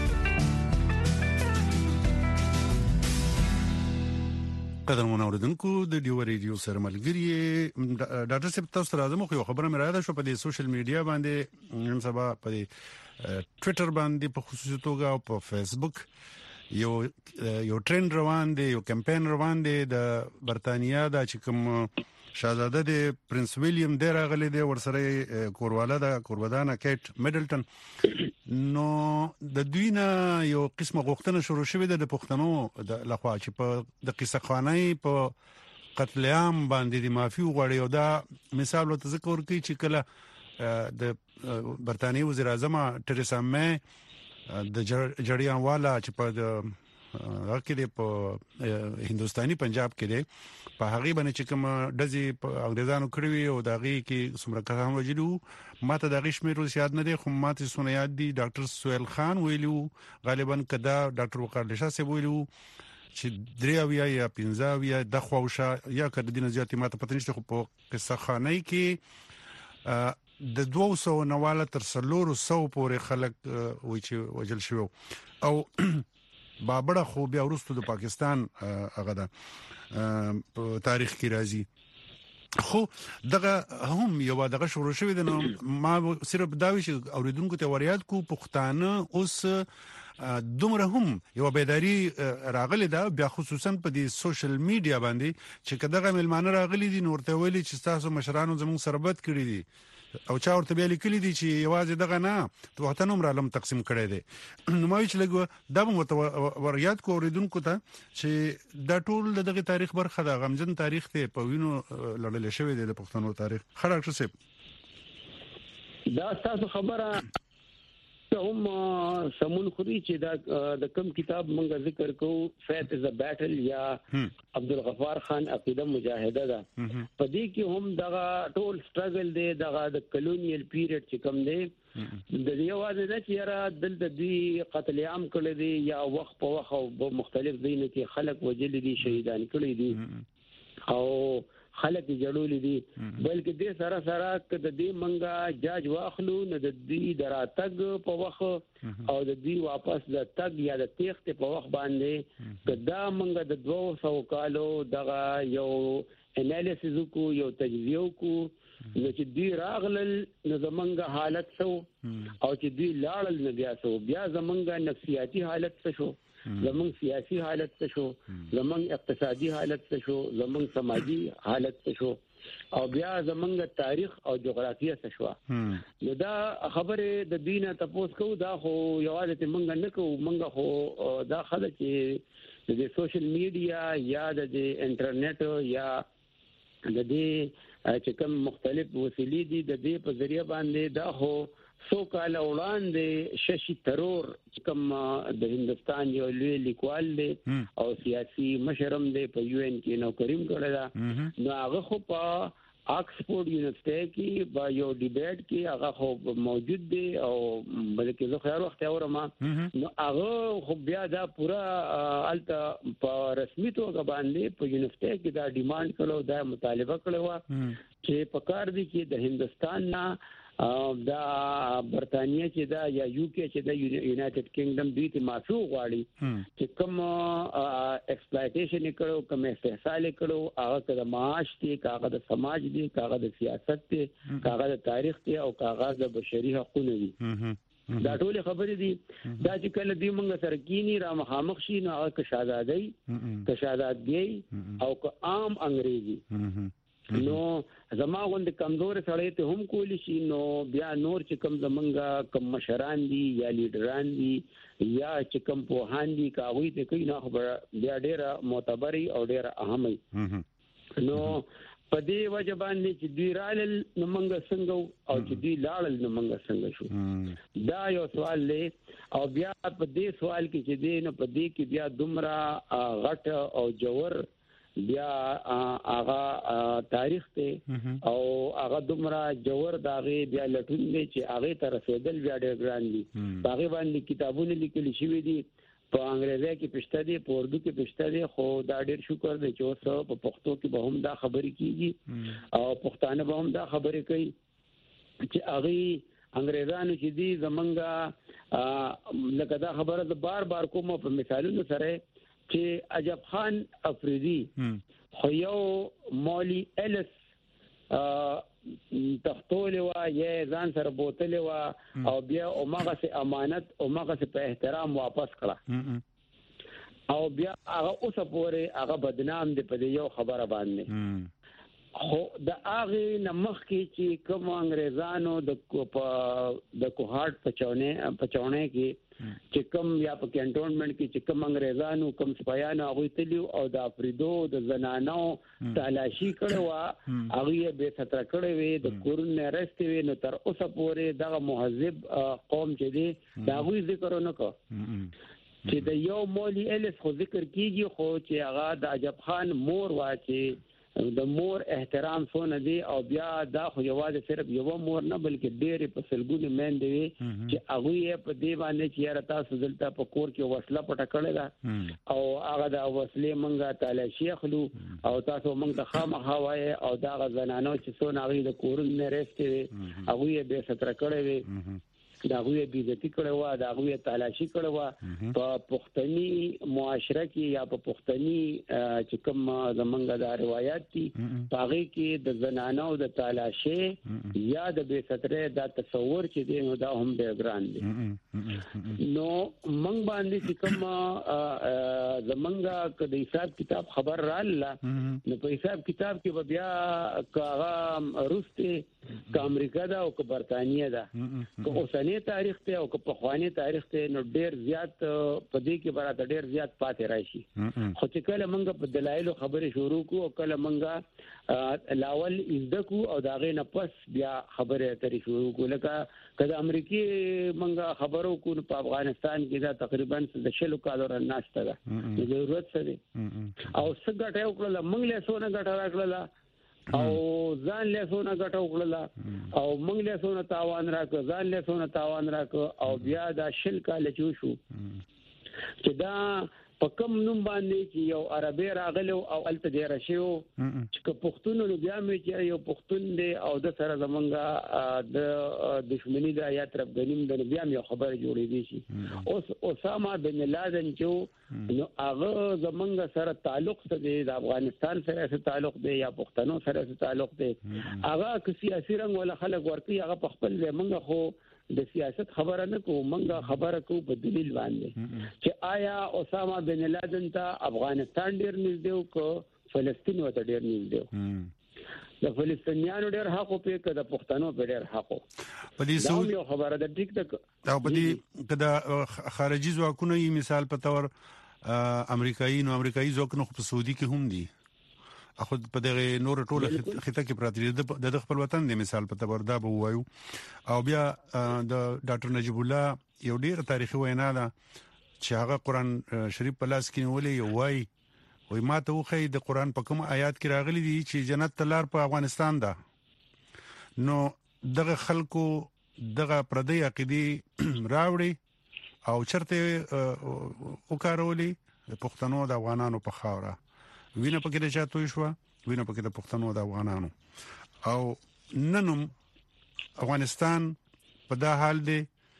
قدر مون اوریدونکو د ډیو ریډیو سره ملګری ډاکټر صاحب تاسو راځم خو خبره مې راځه شو په دې سوشل میډیا باندې نن سبا په ټوئیټر باندې په خصوصي توګه او په فیسبوک یو یو ټرند روان دی یو کمپاین روان دی د برتانیا د چې کوم شاهزاده د پرنس ویلیام د راغلي د ورسره کورواله د کوربدانه کیټ میډلټن نو د دوینه یو قسمه غوښتنه شروع شوې ده د پښتنو د لخوا چې په د قصه خوانۍ په قتل عام باندې د معافي وغوړي او دا مثال ته ذکر کوي چې کله د برتانیې وزیر اعظم ټریسا مې د جړیان والا چې په د هغه په هندستاني پنجاب کې دی په هغه باندې چې کوم دزي په انګريزانو کړوي او دغه کې څومره کسان وجلو ماته د غشمیر یاد نه دی خو ماته سونه یاد دي ډاکټر سویل خان ویلو غالبا کدا ډاکټر وقار لشه سی ویلو چې دریاویا یا پنځاویا د خوښه یا کړه د نزياتي ماته پته نشته خو په قصه خانه کې د دوه سو نواله تر څلور سو پورې خلک وای چې وجل شو او بابړه خو بیا ورستو د پاکستان هغه ده په تاریخ کې راځي خو دغه هم یو دغه شروع شوی د ما صرف داوی چې اوریدونکو ته وریاد کو پښتانه اوس دومره هم یو بیداری راغلی دا بیا خصوصا په دې سوشل میډیا باندې چې کداغه ملمانه راغلي دي نورته ویلي چې تاسو مشرانو زموږ سربت کړی دي او چا ورته بیا لیکلي دي چې یوازې دغه نه وطن هم رالم تقسیم کړی دی نو ما ویل لګو دا مو وريات کو اوریدونکو ته چې دا ټول دغه تاریخ برخه ده غمجن تاریخ ته په وینو لړل شوی دی د پښتنو تاریخ خړ ډاکټر صاحب دا تاسو خبره هم سمون خوري چې دا د کوم کتاب مونږ ذکر کوو فیت از ا بیټل یا عبدالغفار خان عقیده مجاهده ده په دې کې هم دغه ټول سټرګل دی دغه د کلونیل پیریډ چې کوم دی د دې واده د چیرې دل د دې قتل عام کړی دی یا وخت په وخت او مختلف دینه کې خلک وجل دي شهیدان کړی دي او خلک جوړول دي بلکې د سره سره د دې منګه جاج واخلو نه د دې دراتګ په وخت او د دې واپس د تګ یا د تیخت په وخت باندې کدا منګه د دوه سوه کالو دغه یو انالیسیس کو یو تجزیه کو چې دوی راغلل نو زمونږ حالت سو او چې دوی لاړل نو بیا سو بیا زمونږ نفسیاتی حالت څه شو زمونږ سیاسي حالت څه شو زمونږ اقتصادي حالت څه شو زمونږ سماجی حالت څه شو او بیا زمونږ تاریخ او جغرافیه څه شو نو دا خبره د دینه تاسو کو دا خو یوازې مونږ نه کوو مونږ خو دا خلک چې د سوشل میډیا یا د انټرنیټ یا د دې چې کوم مختلف وسیلې دي د دې په ذریعہ باندې دا هو سو کال وړاندې ششي ترور چې کوم د هندستان یو لوی لیکوال دی او سیاسي مشرم دی په یو ان کې نو کریم کړه دا نو هغه خو په آکسفورد یونیورسيټي کې با یو ډیبیټ کې هغه خو موجود دی او بلکې زه خو وخت اورم نو هغه خو بیا دا پورا الته په رسمي توګه باندې په یونیورسيټي کې دا ډیماند کړو دا مطالبه کړو چې په کار دي چې د هندستان نه دا برتانیې چې دا یا یو کې چې دا یونایټډ کینګډم دوی ته معفو غواړي چې کوم ایکسپلایټیشن کړو کوم استحصال کړو هغه د معاش دي هغه د سماج دي هغه د سیاست دي هغه د تاریخ دي او هغه د بشري حقوقو دي دا ټول خبرې دي دا چې کله دی موږ سره کینی را مخامخ شي نو هغه کشادادي کشادادي او عام انګريزي نو زما غوند کمزور سړی ته هم کولی شي نو بیا نور چې کم زمنګا کم مشران دي یا لیډران دي یا چې کم پوهان دي کاوی ته کوي نه خبر بیا ډیره معتبري او ډیره اهمي نو په دې وجه باندې چې دوی رالل نو منګه څنګه او چې دوی لاړل نو منګه څنګه شو دا یو سوال دی او بیا په دې سوال کې چې دی نو په دې کې بیا دومره غټ او جوور بیا هغه تاریخ ته او هغه دومره جوور داغه بیا لټون دي چې هغه تر رسیدل بیا ډېر ګران دي هغه باندې کتابونه لیکل شوي دي په انګریزي کې پښته دي په اردو کې پښته دي خو دا ډېر شکر دی چې اوس په پښتو کې به هم دا خبرې کیږي او پښتانه به هم دا خبرې کوي چې هغه انګریزانو چې دي زمونږه لکه دا خبره د بار بار کوم په مثالونو سره چې عجب خان افریدي خو یو مولي الس تختول و یا ځان سره بوتل و او بیا اومغه سي امانت اومغه سي په احترام واپس کړه او بیا هغه اوس پورې هغه بدنام دی په یو خبره باندې خو د هغه نمخ کې چې کوم انګريزانو د د کوهارت پچونه پچونه کې چې کوم یا په کینټونمنت کې چې کوم انګريزانو کوم سپایانو هغه تلیو او د افریدو د زنانو تلاشي کړو هغه به ستر کړو وي د کورن رست وي نو تر اوسه پورې دغه مهذب قوم چې دی دا غوي ذکر نه کو چې د یو مولي الف خو ذکر کیږي خو چې هغه د عجب خان مور واچي د مور احترام سونه دی او بیا دا خو یوازې صرف یو مور نه بلکې ډېر په سلګونه مېندې وي چې هغه په دې باندې چې را تاسو دلته په کور کې وسله پټه کړې ده او هغه د وسلې منګه تلاشي خلو او تاسو منګ ته خامخا وای او دا غزنانو چې سونه هغه د کورن نه رسته هغه به ستر کړې وي دا غوی بیزتی کړو وا دا غوی تلاشي کړو وا په پښتني معاشره کې یا په پښتني چې کوم زمونږ د روایت دي هغه کې د زنانو د تلاشي یا د بے ستره دا تصور چې دی نو دا هم د ګران دي نو مونږ باندې چې کوم زمونږ د حساب کتاب خبر رااله نو په حساب کتاب کې بیا کاغه روسته ک امریکا دا او ک برتانیې دا کو اوسنی تاریخ ته او په خواني تاریخ ته نو ډېر زیات په دې کې براته ډېر زیات پاتې راشي خو چې کله موږ په دلایل خبرې شروع کو او کله موږ لاول ایزدکو او داغه نه پس بیا خبرې اترې شروع کو لکه کله امریکای موږ خبرو کو په افغانستان کې دا تقریبا د شلو کالو رناشته ده ضرورت څه او څه ګټه وکړه موږ له سونه ګټه راکړه او ځان له سونه ګټه وکړه او موږ له سونه تاوان راکړ ځان له سونه تاوان راکړ او بیا دا شل کال چې شو چې دا په کوم نوم باندې چې یو عربي راغلو او الته دی راشيو چې پښتون نو بیا مې چې یو پښتون دی او د سره زمونږه د دښمنی د آیات رب غنیم د بیا مې خبر جوړې دي شي اوس اسامه بن لادن چې نو هغه زمونږ سره تعلق دی د افغانستان سره تعلق دی یا پښتنو سره تعلق دی هغه که سیاسي رنګ ولا خلک ورته هغه په خپل زمونږ خو د سیاست خبره نه کوو منګه خبره کوو په دلیل باندې چې آیا اسامه بن لادن ته افغانستان ډیر نږدې او کو فلسطین وته ډیر نږدې د فلسطینیانو ډیر حق په کې د پښتنو په ډیر حق په دې سو یو خبره ده ټیک ده او په دې کدا خارجي ځواکونه یې مثال په تور امریکایي نو امریکایي ځواکونه په سعودي کې هم دي اخو په دغه نور ټوله خطه کې پراته د خپل وطن د مثال په تور دا به وایو او بیا د ډاکټر نجیب الله یو ډیر تاریخي وینا ده چې هغه قران شریف په لاس کې نیولې یو وای وای ما ته وخی د قران په کوم آیات کې راغلي دي چې جنت تلار په افغانستان ده نو دغه خلکو دغه پردی عقیده راوړي او چرته وکارولي د پښتنو د افغانانو په خاوره وینه پکې د چاتوي شو وینه پکې د پښتنو د افغانانو او ننم افغانستان په دا حال دی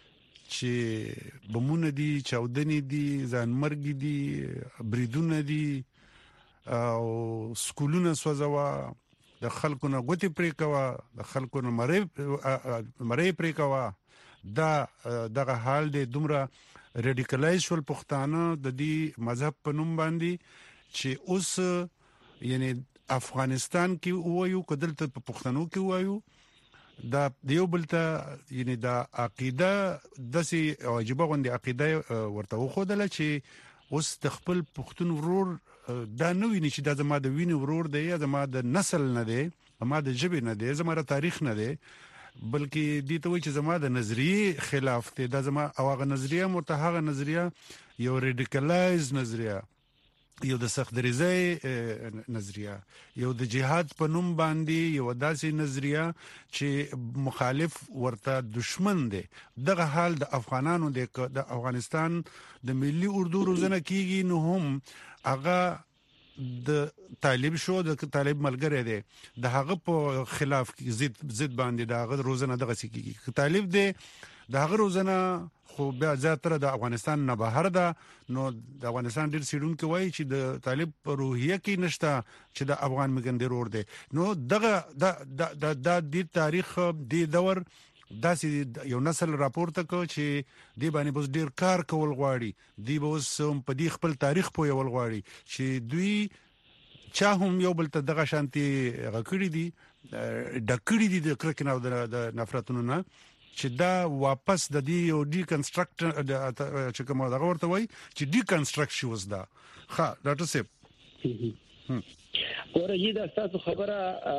چې بمونه دي چاودنې دي ځانمرګي دي بریدونه دي او سکولونه سوځوا د خلکو نه غوتي پرې کوا د خلکو نه مړې مړې پرې کوا دا دغه حال دی دومره ریډیکلایز شول پښتانه د دې مذهب په نوم باندې چې اوس یعنی افغانستان کې وایو کدلته په پښتنو کې وایو دا دیو بلته یعنی دا عقیده دسي واجبه غونډه عقیده ورته وخدل چې اوس د خپل پښتون ورور دا نه ویني چې دا زما د ویني ورور دی یا زما د نسل نه دی زما د ژبې نه دی زما د تاریخ نه دی بلکې دې ته وایي چې زما د نظریه خلاف دی دا زما او هغه نظریه متهغه نظریه یو ریډیکلایز نظریه یو د سختدریزي نظریه یو د جهاد په نوم باندې یو داسې نظریه چې مخالف ورته دشمن دی دغه حال د افغانانو د افغانستان د ملي اردو روزنه کیږي نو هم هغه د طالب شو د طالب ملګری دی د هغه په خلاف ضد ضد باندې د هغه روزنه دغه کیږي طالب دی د هغه روزنه خو بیا زیاتره د افغانستان نه بهر ده نو د افغانستان ډیر سیډونکو وایي چې د طالب په روحیه کې نشته چې د افغان مګندر ور دي نو دغه د د د تاریخ د دور داسې یو نسل راپورته کو چې دی باندې بس ډیر کار کول غواړي دی بس په دې خپل تاریخ په یو غواړي چې دوی چا هم یو بل ته دغه شانتي غکړی دي ډکړی دي د کرکناو د نفرتونو نه چې دا واپس د دې یو ډی کنسټرکټ چې کومه دا ورته وای چې ډی کنسټرکټ شي وس دا ها ډاکټر صاحب ورته دا تاسو خبره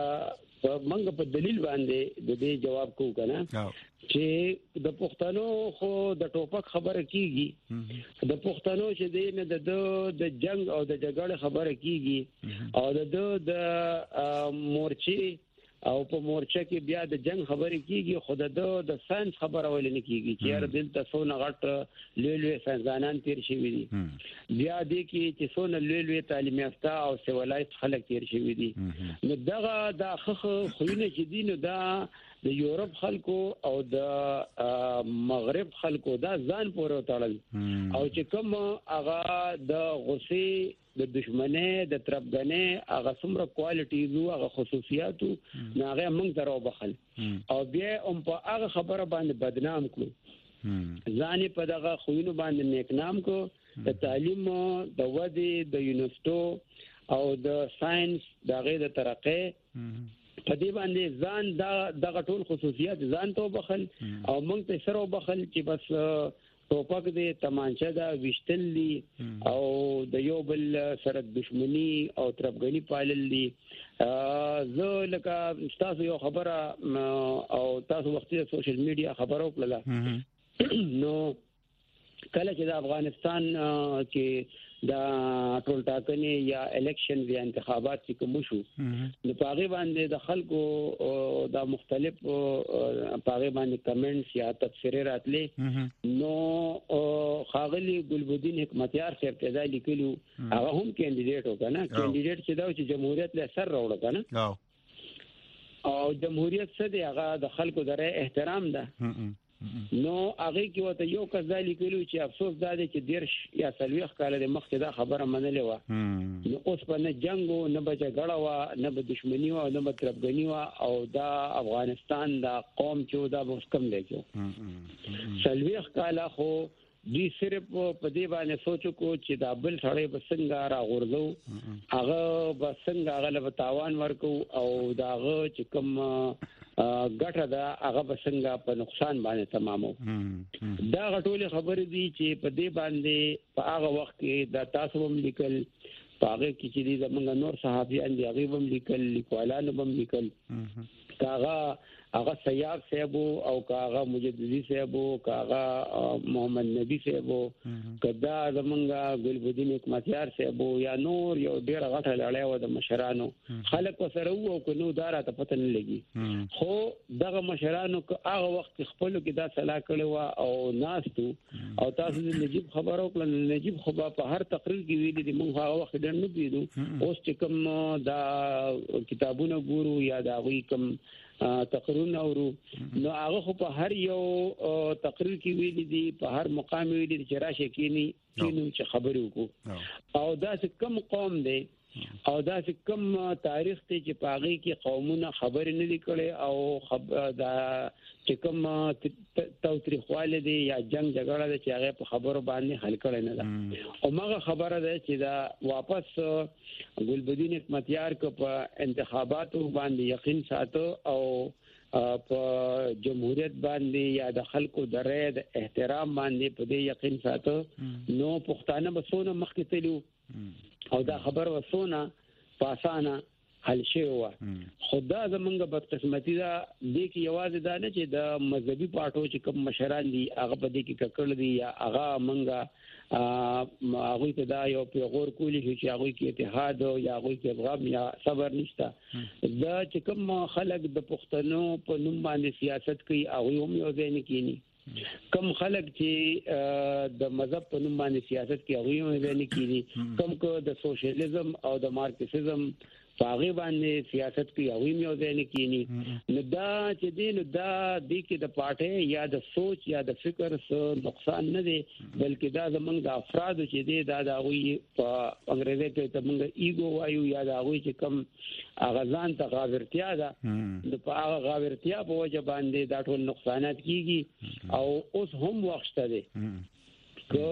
منګ په دلیل باندې د دې جواب کو کنه چې د پښتنو خو د ټوپک خبره کیږي د پښتنو چې د نه د د جنگ او د جګړې خبره کیږي او د د مورچې او په مورچه کې بیا د جنگ خبرې کیږي خود د د ساينس خبره ول نه کیږي چې یار دلته څونه غټ لوی ساينسدانان تیر شوی دي بیا د کې چې څونه لوی تعلیم یافته او سیولایت خلک تیر شوی دي نو دغه د خخ خوینه چې دین دا د یورپ خلکو او د مغرب خلکو دا ځان پورې تړل او چې کوم هغه د غصې د دشمنه د تربګنه هغه څومره کوالټیز او هغه خصوصیاتو ناغه موږ درو بخل او بیا هم په هغه خبره باندې بدنام کړو ځان په دغه خوینو باندې نیک نام کو د تعلیم د ودی د یونیورسيټو او د ساينس دغه د ترقې په دې باندې ځان دا دغه ټول خصوصیات ځان ته بخل او موږ ته سره بخل چې بس ټوپک دې تمانچه دا وشتل دي او د یو بل سره دښمنی او تربګنی پالل دي زه لکه تاسو یو خبره او تاسو وختي سوشل میډیا خبرو کړله نو کله چې د افغانستان کې دا ټول ټاکنې یا الیکشن یا انتخابات چې کوم شو نو پاغي باندې د خلکو د مختلف پاغي باندې کمنټس یا تفسیرات راتلې نو خاغلی ګلبدین حکمتیار صاحب ته دا لیکلو هغه هم کینډیډیټ وکنه کینډیډیټ چې دا چې جمهوریت له سر راوړل کنه او جمهوریت څه دی هغه د خلکو د رای احترام ده نو هغه کې وته یو کس دا لیکلو چې افسوس دا دی چې دیرش یا سلويخ کال د مخکې دا خبره منلې و نو اوس په نه جنگ او نه بچګړه و نه به دښمنی و نه به تربګنی و او دا افغانستان دا قوم چې دا مسکم لګو سلويخ کال خو دوی صرف په دې باندې سوچو کو چې دا بل سړی بسنګ را غورځو هغه بسنګ هغه له تاوان ورکو او داغه چې کوم ګټه دا هغه بسنګ په نقصان باندې تمامو دا غټولې خبرې دي چې په دې باندې په هغه وخت کې دا تاسو هم لیکل هغه کې چې زمونږ نور صحابيان دي هغه هم لیکل لیکوالانو هم لیکل کاغه هغه سیاق صاحب او کاغه مجددي صاحب او کاغه محمد نبی صاحب کدا زمونږ ګلبدین حکمتیار صاحب یا نور یو ډیر غټه لړۍ و د مشرانو خلک وسره وو کو نو دارا ته پته نه لګي خو دغه مشرانو هغه وخت خپل کې دا صلاح کړو او ناستو او تاسو د نجيب خبرو کړل نجيب خو په هر تقریر کې ویلي دي موږ هغه وخت ډېر نه پیدو اوس چې کوم دا کتابونه ګورو یا دا وی کوم تقریرونه اورو نو هغه خو په هر یو تقریر کې ویلي دي په هر مقام ویلي دي چې راشه کینی کینو چې خبرې وکړو او دا چې کم قوم دی او دا چې کم تاریخ ته چې پاغي کې قومونه خبرې نه لیکلي او خب دا چې کوم توتریخواله دي یا جنگ جګړه ده چې هغه په خبرو باندې حل کړي نه ده او هغه خبره ده چې دا واپس ګلبدین حکمتیار کو په انتخاباتو باندې یقین ساتو او په جمهوریت باندې یا د خلکو د رای د احترام باندې په دې یقین ساتو نو پښتانه بسونه مخکې تلو او دا خبر وسونه پاسانه حل شي و خدا زمونږ بدقسمتي دا د کی یوازې دا نه چې د مذهبي پاټو چې کوم مشران دي هغه په دې کې ککړ دي یا هغه منګه هغه ته دا یو پیغور کولی چې هغه کې اتحاد یا هغه کې افغان یا صبر نشته دا چې کوم خلک د پښتنو په نوم باندې سیاست کوي هغه هم یو ځای نه کینی کم خلک چې د مذهب په نوم باندې سیاست کوي هغه هم ځای نه کینی کم کو د سوشلیزم او د مارکسیزم پاغي باندې سیاست کوي او یې یو ځای نه کینی نو دا چې دین دا د کې د پاټه یا د سوچ یا د فکر سره نقصان نه دی بلکې دا زمونږ د افراد چې دی دا د غوي په انګریزي کې ته موږ ایګو وایو یا دا غوي چې کم اغازان ته غاورتیا ده د په هغه غاورتیا په وجه باندې دا ټول نقصانات کیږي او اوس هم وخت دی کو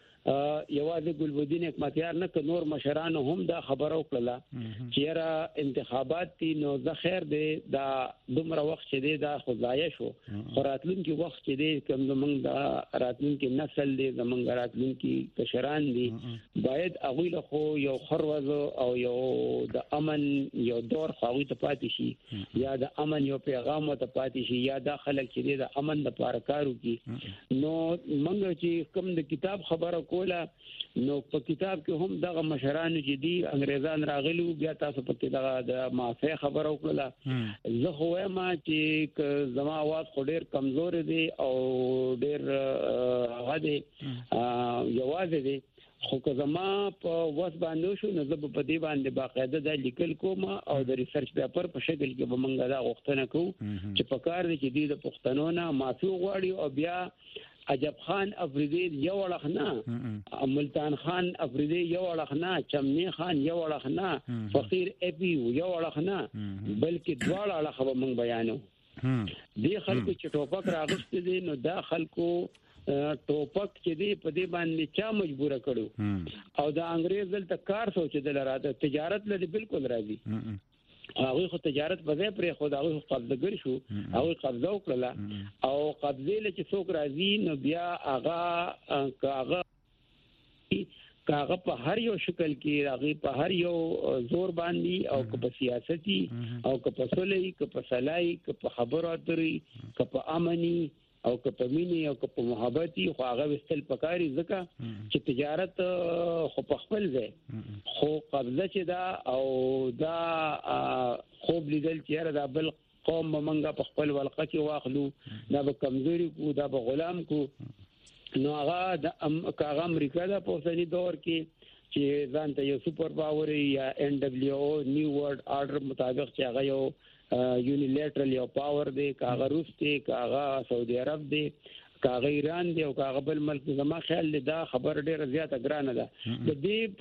یوازې ګلبدین حکمتیار نه ک نور مشرانو هم دا خبر او کړله چې را انتخابات دي نو زه خیر دی دا دومره وخت چې دی دا خدای شو خراتلون کې وخت چې دی کوم زمونږ دا راتلون کې نسل دی زمونږ راتلون کې کشران دي باید هغه له خو یو خروز او یو د امن یو دور خو ته پاتې شي یا د امن یو پیغام ته پاتې شي یا د خلک چې دی د امن لپاره کارو کی نو موږ چې کوم د کتاب خبره کوله نو په کتاب کې هم دغه مشرانو چې دي انګريزان راغلي بیا تاسو په کې دغه د مافه خبره وکړه زه خو وایم چې زما आवाज خو ډیر کمزور دی او ډیر هغه دی یوازې دی خو که زما په وس باندې شو نو زه په دې باندې باقاعده د لیکل کوم او د ریسرچ پیپر په شکل کې به مونږ دا غوښتنه کوو چې په کار دي چې د پښتنو نه معافي غواړي او بیا عجب خان افریدی یو ورخنا ملتان خان افریدی یو ورخنا چمنی خان یو ورخنا فقیر اپی یو ورخنا بلکې دواړه اړه به مونږ بیانو دی خلکو چې ټوپک راغست دي نو دا خلکو ټوپک چې دی په دې باندې چا مجبور کړو او دا انګريز دلته کار سوچیدل راته تجارت لري بالکل راځي هغه خو تجارت په ځای پرې خو دا هغه قبضګر شو هغه قبضه وکړه او قبضه لکه څوک راځي نو بیا هغه هغه هغه په هر یو شکل کې هغه په هر یو زور باندې او که په سیاستي او که په سولې که په سلای که په خبرو اترې که په امني او که په مینه او که په محبت خو هغه وستل پکاري ځکه چې تجارت خو په خپل ځای خو قبضه چې دا او دا خوب لیدل چې دا بل قوم منګه په خپل ولقه کې واخلو دا به کمزوري کو دا به غلام کو نو هغه د کاغه امریکا د پوسنی دور کې چې ځان ته یو سپر پاور یا ان دبليو او نیو ورلد آرډر مطابق چې هغه یو یونیلیټرل یو پاور دی کاغه روس دی کاغه سعودي عرب دی کاغه ایران دی او کاغه بل ملک زما خیال دا خبر ډیره زیاته ګرانه ده د دې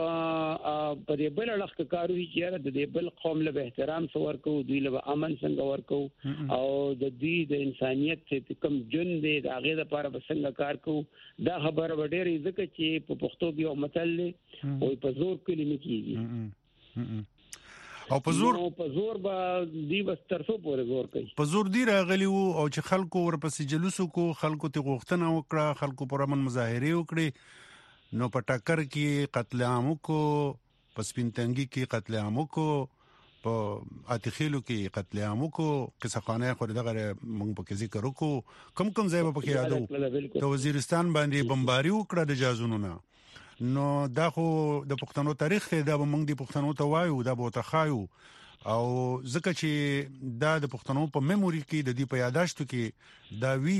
په دې بل لخت کارو چې د دې بل قوم له احترام سره ورکو دوی له امن څنګه ورکو او د دې د انسانيت څخه کم جون دی د هغه لپاره څنګه کار کو دا خبر ډیره ځکه چې په پښتو کې یو متل دی او په زور کلمې کیږي او په زور په زور به دی وسترسو پورې زور کوي په زور دی راغلی وو او چې خلکو ورپسې جلوس کو خلکو ته غوښتنه وکړه خلکو پر امن مظاهره وکړي نو په ټاکر کې قتل عام کو په سپینتنګي کې قتل عام کو په اتخیلو کې قتل عام کو قصه خانه خو دغه موږ په ذکر وکړو کم کم ځای په کې یادو د وزیرستان باندې بمباری وکړه د جازونو نه نو دا خو د پښتنو تاریخ دی دا به موږ د پښتنو ته وایو دا به تخایو او ځکه چې دا د پښتنو په میموري کې د دې په یاداشتو کې دا وی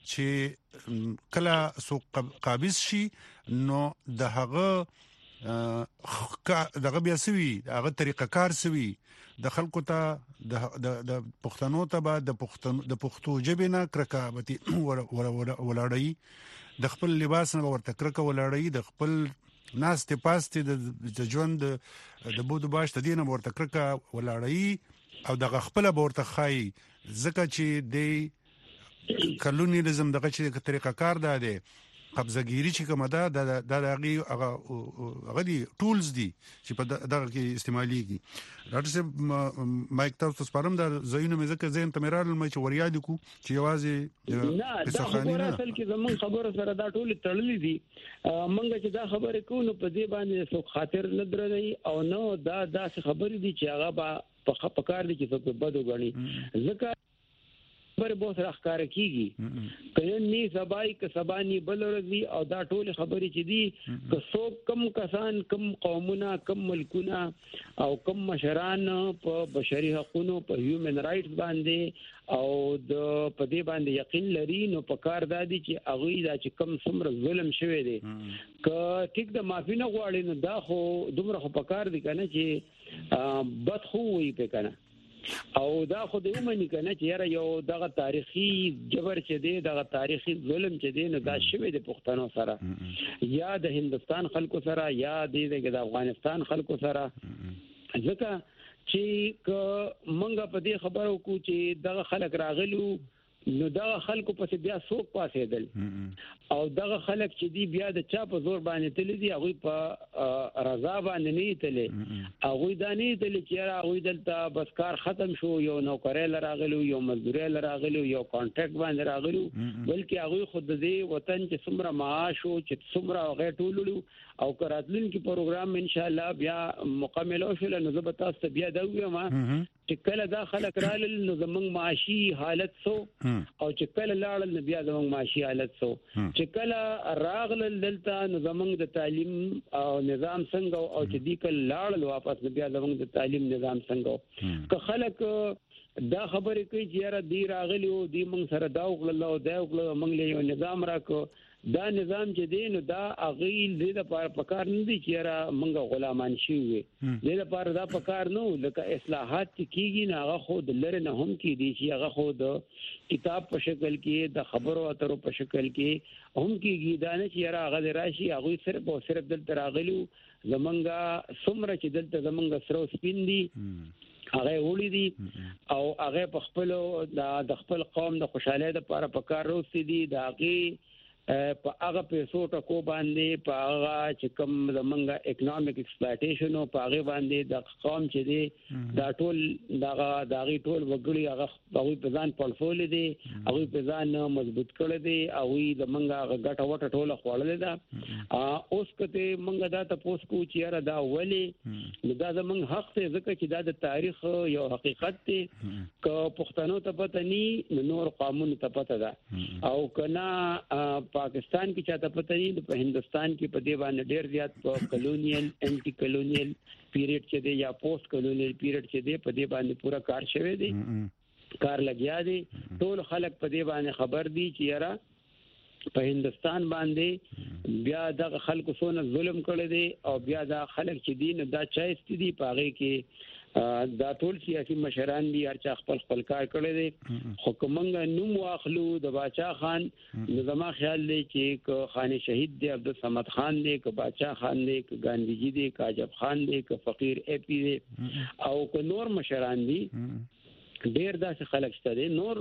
چې کله سو قابض شي نو د هغه دغه بیا سوي هغه طریقه کار سوي د خلکو ته د د پښتنو ته به د پښتنو د پښتو ژبې نه کرکابتي ولاړی د خپل لباس نه ورته کرکه ولاړی د خپل ناس ته پاسته د ژوند د بودو باش ته دینه ورته کرکه ولاړی او د خپل ورته خای زکه چې د کلونیزم دغه چې طریقه کار ده د قبضه‌ګيري چې کومه ده د د هغه هغه دي ټولز دي چې په دغه کې استعماليږي ډاکټر صاحب مایک تاسو سپارم د زینو مې ځکه زین تمرال مې چې وریا دي کو چې یوازې نه دا خبره اصل کې زمون خبره سره دا ټول تړلې دي منګه چې دا خبره کو نو په دې باندې څوک خاطر نه درنې او نو دا دا خبره دي چې هغه په پکار دي چې څوک بده غني ځکه پر بوس راخکار کیږي کله ني سبای ک سبانی بل رضی او دا ټول خبرې چې دي که څوک کم کسان کم قومونه کم ملکونه او کم مشران په بشري حقوقو په هیومن رائټس باندې او د پدې باندې یقین لري نو په کار دادي چې هغه دا چې کم څومره ظلم شوی دی ک ټیک د معافي نه غواړي نو دا خو دومره خو په کار دي کنه چې بد خو وي په کنه او دا خو د ومني کنه چې یاره یو دغه تاریخي جبر چې دی دغه تاریخي ظلم چې دی نو دا شوی د پښتنو سره یا د هندستان خلکو سره یا د افغانستان خلکو سره ځکه چې ک منګه په دې خبرو کو چې دغه خلک راغلو نو دغه خلکو په بیا څوک پاسېدل او دغه خلک چې دی بیا د چا په زور باندې تل دي هغه په رضا باندې نه تل هغه د نه تل چې هغه دلته بس کار ختم شو یو نوکرې لراغلو یو مزدوري لراغلو یو کانټریکټ باندې راغلو بلکې هغه خود دې وطن چې څومره معاش او چې څومره هغه ټولولو او کراتلون کې پروګرام ان شاء الله بیا مکمل شو نو زه به تاسو بیا دا وایم چې کله دا خلک رال نو زمنګ معاشي حالت سو او چې کله لاړل بیا زمنګ معاشي حالت سو چې کله راغل دلته نو زمنګ د تعلیم او نظام څنګه او چې دی کله لاړل واپس بیا زمنګ د تعلیم نظام څنګه که خلک دا خبرې کوي چې یاره دی راغلی او دی موږ سره دا وکړل او دا وکړل موږ له یو نظام راکو دا نظام چې دی نو دا اغیل د لپاره پکار نه دي چې را منګه غلامان شي وي د لپاره دا پکار نه لکه اصلاحات کیږي نه هغه خود لره نه هم کې دي چې هغه خود کتاب په شکل کې د خبرو اترو په شکل کې هم کېږي دا نه چې را هغه راشي هغه صرف او صرف دلته راغلو زمونږه سمره چې دلته زمونږه سرو سپین دي هغه وړي دي او هغه په خپل د خپل قوم د خوشاله لپاره پکار روسي دي دا هغه په هغه پیسو ټکو باندې په هغه چې کوم زمونږ اکونومیک ایکسپلایټیشن او په هغه باندې د قوم چې دی دا ټول دغه دغه ټول وګړي هغه هغه په ځان پړفول دي هغه په ځان مضبوط کړل دي او زمونږ هغه ګټه وټه ټوله خوړل ده اوس کته مونږ دا تاسو کو چې را دا ولي دا زمونږ حق ته ځکه چې دا د تاریخ یو حقیقت دی ک پښتنو ته پته ني نور قانون ته پته ده او کنا پاکستان کې چاته پته نه په هندستان کې په دی باندې ډیر زیات په کلونیل انټي کلونیل پیریډ چې دی یا پوسټ کلونیل پیریډ چې دی په دی باندې پورا کار شوی دی کار لګیا دی ټول خلک په دی باندې خبر دي چې یاره په هندستان باندې بیا د خلکو سونه ظلم کړی دی او بیا د خلک چې دین دا چا استدي پاغه کې دا ټول سیاسي مشران دي هر چا خپل خپل کار کړی دی حکومت نوم واخلو د باچا خان نظام خیال دی چې خان شهید دی عبد الصمد خان دی ک باچا خان دی ک ګاندھی جی دی ک عجب خان دی ک فقیر اے پی دی او ک نور مشران دي ډیر داسې خلک شته دي نور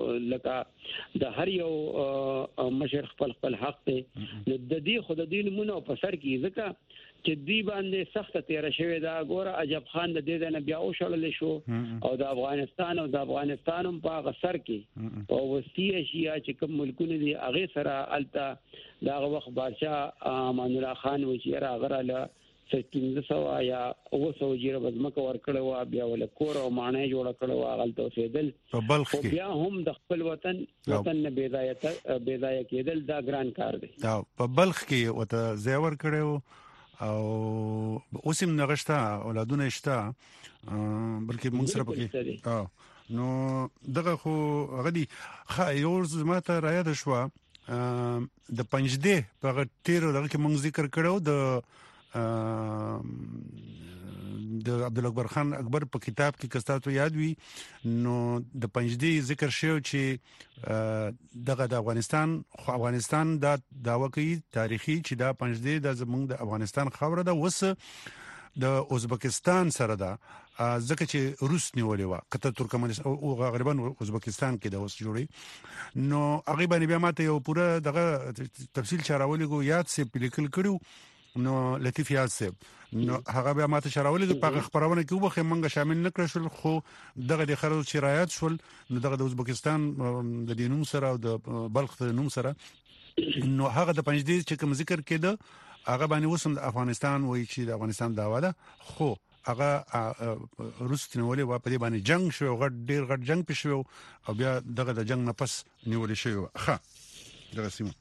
لکه د هر یو مشر خپل خپل حق دی د دې خود دین مونږ په سر کې ځکه چې دی باندې سخت تیر شوی دا ګوره عجب خان د دې نه بیا او شړل شو او د افغانستان او د افغانستان په غسر کې او وسطی اشیا چې کوم ملکونه دي هغه سره التا دا وخت بادشاہ امان الله خان وزیر هغه له ستینځ سو یا او سو جیر بزمکه ور کړو بیا ول کور او معنی جوړ کړو غلط اوسېدل په بلخ کې بیا هم د خپل وطن وطن نه بيدایت بيدای کېدل دا ګران کار دی دا په بلخ کې وته زیور کړو او اوسم نغشتا اولادونه شتا بلکې موږ سره پکې اه نو دغه خو غدي یو زماته را یاد شو د پنځده په تیر دغه کې موږ ذکر کړو د د عبد الاکبر خان اکبر په کتاب کې کستاتو یاد وی نو د پنځدې ذکر شوی چې دغه د افغانستان خو افغانستان دا داوا کوي تاریخي چې دا پنځدې د زمونږ د افغانستان خبره ده وس د ازبکستان سره ده ځکه چې روس نیولې و کته ترکمنستان او غربن ازبکستان کې د اوس جوړي نو هغه باندې بیا ماته یو پوره دغه تفصیل چارولې یاد سي پلیکل کړو نو لطیف یاد سي نو هغه بیا ماته شراولې په خبرونه کې وبخې منګه شامل نکړ شول خو دغه د خرج شرایط شول نو دغه د ازبکستان د دینوم سره او د بلخ د نوم سره نو هغه د پنځدې چې کوم ذکر کېده هغه باندې وسم د افغانستان وایي چې د افغانستان داوا ده خو هغه روس نیولې و په دې باندې جنگ شو غټ ډیر غټ جنگ پېښ شو او بیا دغه د جنگ نه پس نیولې شو ښه دغه سیمه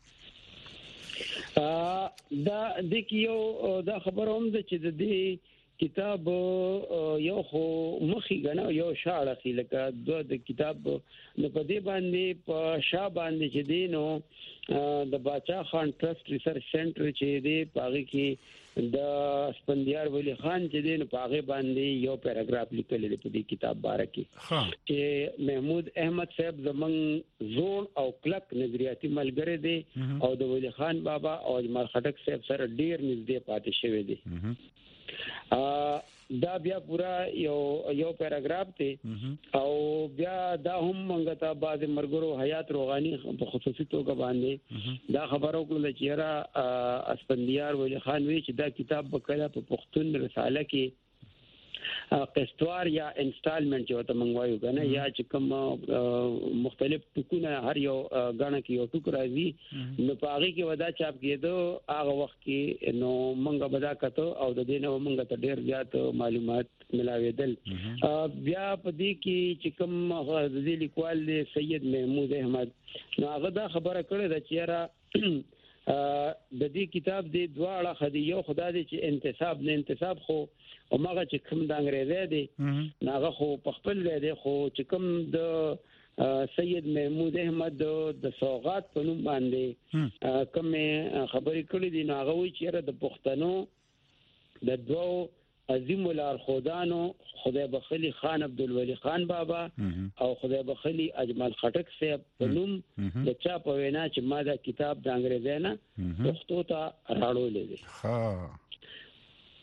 دا د کیو دا خبره هم ده چې د دې کتاب یو خو مخې غنه یو شاړه خې لکه د کتاب نو په دې باندې په شا باندې چې دی نو د باچا خان ټرست ریسرچ سنټر چې دی پاغي کې د سپندیار ولی خان چې دی نو پاغي باندې یو پیراګراف لیکل دی په دې کتاب باره کې چې محمود احمد صاحب زمون زون او کلک نظریاتي ملګری دی او د ولی خان بابا او اجمل خټک صاحب سره ډیر نږدې پاتې شوی دی دا بیا پورا یو یو پیراګراف دی او بیا دا هم منګه تا بعد مرګرو حیات روغانی په خصوصي توګه باندې دا خبرو کول چې را اسپندیار ولی خان وی چې دا کتاب وکړه په پښتون رساله کې قسطوار یا انسټالمنٹ چې وته منغوایو کنه یا چې کوم مختلف ټکونه هر یو غاڼه کې یو ټک راځي نو پاغي کې ودا چاپ کېدو هغه وخت کې نو منګه بدا کته او د دې نو منګه ته ډیر زیات معلومات ملاویدل بیا په دې کې چې کوم د دې لیکوال دی سید محمود احمد نو هغه دا خبره کړې ده چې را د دې کتاب دی دواړه خدي یو خدای دی چې انتصاب نه انتصاب خو او ماغه چې کوم د انګريزي دی ناغه خو په خپل دی خو چې کوم د سید محمود احمد د سوغات په نوم باندې کوم خبرې کړې دي ناغه وی چې د پښتنو د دوو عظیم الارخودانو خدای بخلی خان عبدالولی خان بابا او خدای بخلی اجمل خټک صاحب په نوم د چا په وینا چې ما دا کتاب د انګريزي نه پښتو ته راړولې دي ها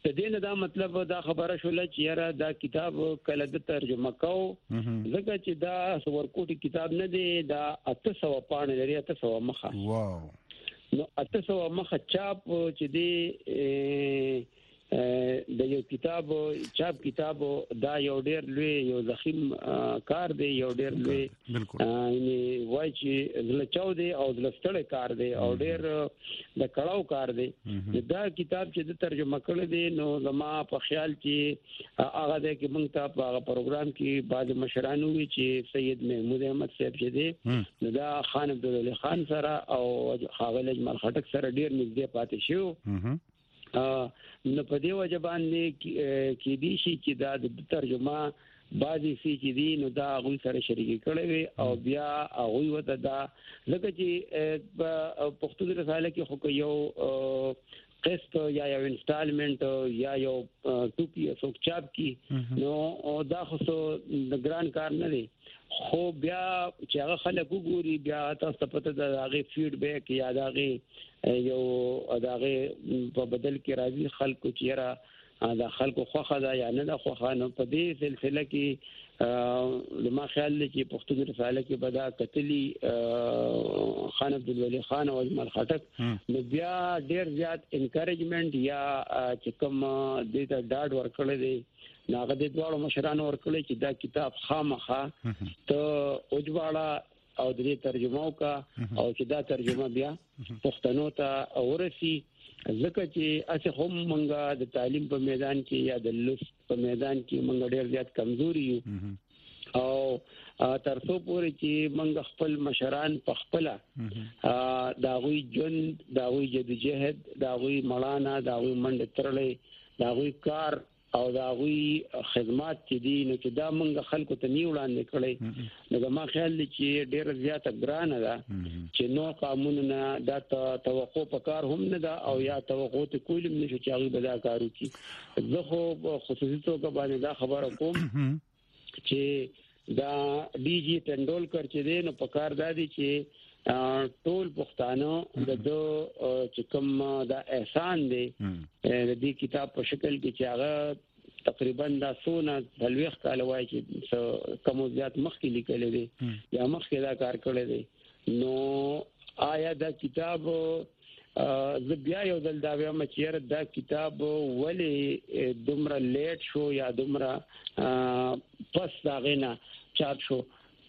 د دې نه دا مطلب دا خبره شول چې یاره دا کتاب کله د ترجمه کو ځکه چې دا ورکوټي کتاب نه دی دا اته سوه پاڼې لري اته سوه مخه واو نو اته سوه مخه چاپ چې دی د یو کتاب چاپ کتاب دا یو ډېر لوی یو ضخیم کار دی یو ډېر لوی یعنی وای چې زلچاو دی او زلستړی کار دی او ډېر د کړهو کار دی دا کتاب چې د ترجمه کړی دی نو زما په خیال چې هغه د کې موږ ته په هغه پروګرام کې بعض مشرانو وی چې سید محمود احمد صاحب چې دی نو دا خان عبدالله خان سره او خاغل اجمل خټک سره ډېر نږدې پاتې شو نو په دې وجه باندې کې دي چې دا د ترجمه بعضی سي چې دي نو دا غوي سره شریک کړي وي او بیا غوي وته دا لکه چې په پښتو رساله کې خو یو قسط یا یو انسټالمنت یا یو ټوپی او چاپ کی نو دا خو د ګران کار نه دی خو بیا چې هغه خلک وګوري بیا تاسو پته د هغه فیډبیک یا د هغه یو د هغه په بدل کې راځي خلکو چې را د خلکو خوخه ده یا نه د خوخه نو په دې سلسله کې لما خیال چې پښتون رساله کې بدا قتلی خان عبدالولی خان او اجمل خټک نو بیا ډیر زیات انکریجمنت یا چې کوم دې ته ډاډ ورکړل دي ناغه د دوه مشرانو ورکړي چې دا کتاب خامخا ته اوجواړه او د ترجمه وکا او چې دا ترجمه بیا پښتنو ته ورسي ځکه چې اسه هم مونږه د تعلیم په میدان کې یا د لوست په میدان کې مونږ ډېر زیات کمزوري یو او ترڅو پورې چې مونږ خپل مشران په خپل دا غوي جون دا غوي جدوجہد دا غوي مړانا دا غوي منډ ترلې دا غوي کار او دا غوي خدمات چې دي نو چې دا مونږ خلکو ته نیو وړاندې کړي نو ما خیال دی چې ډېر زیاته ګرانه ده چې نو قانونونه دا توقع په کار هم نه ده او یا توقع ته کولم نشي چې هغه به دا کار وکړي زه خو خصوصي توګه باندې دا خبره کوم چې دا ډي جي ټنډولکر چې دی نو په کار دادي چې ټول پښتانه د دو چې کوم دا احسان دی د دې کتاب په شکل کې چې هغه تقریبا دا سونه تلويخ کاله وای چې کوم زیات مخکې لیکل دي یا مخکې دا کار کړی دی نو آیا دا کتاب ز بیا یو دل دا وایم چې دا کتاب ولی دومره لیټ شو یا دومره پس دا غینا چاپ شو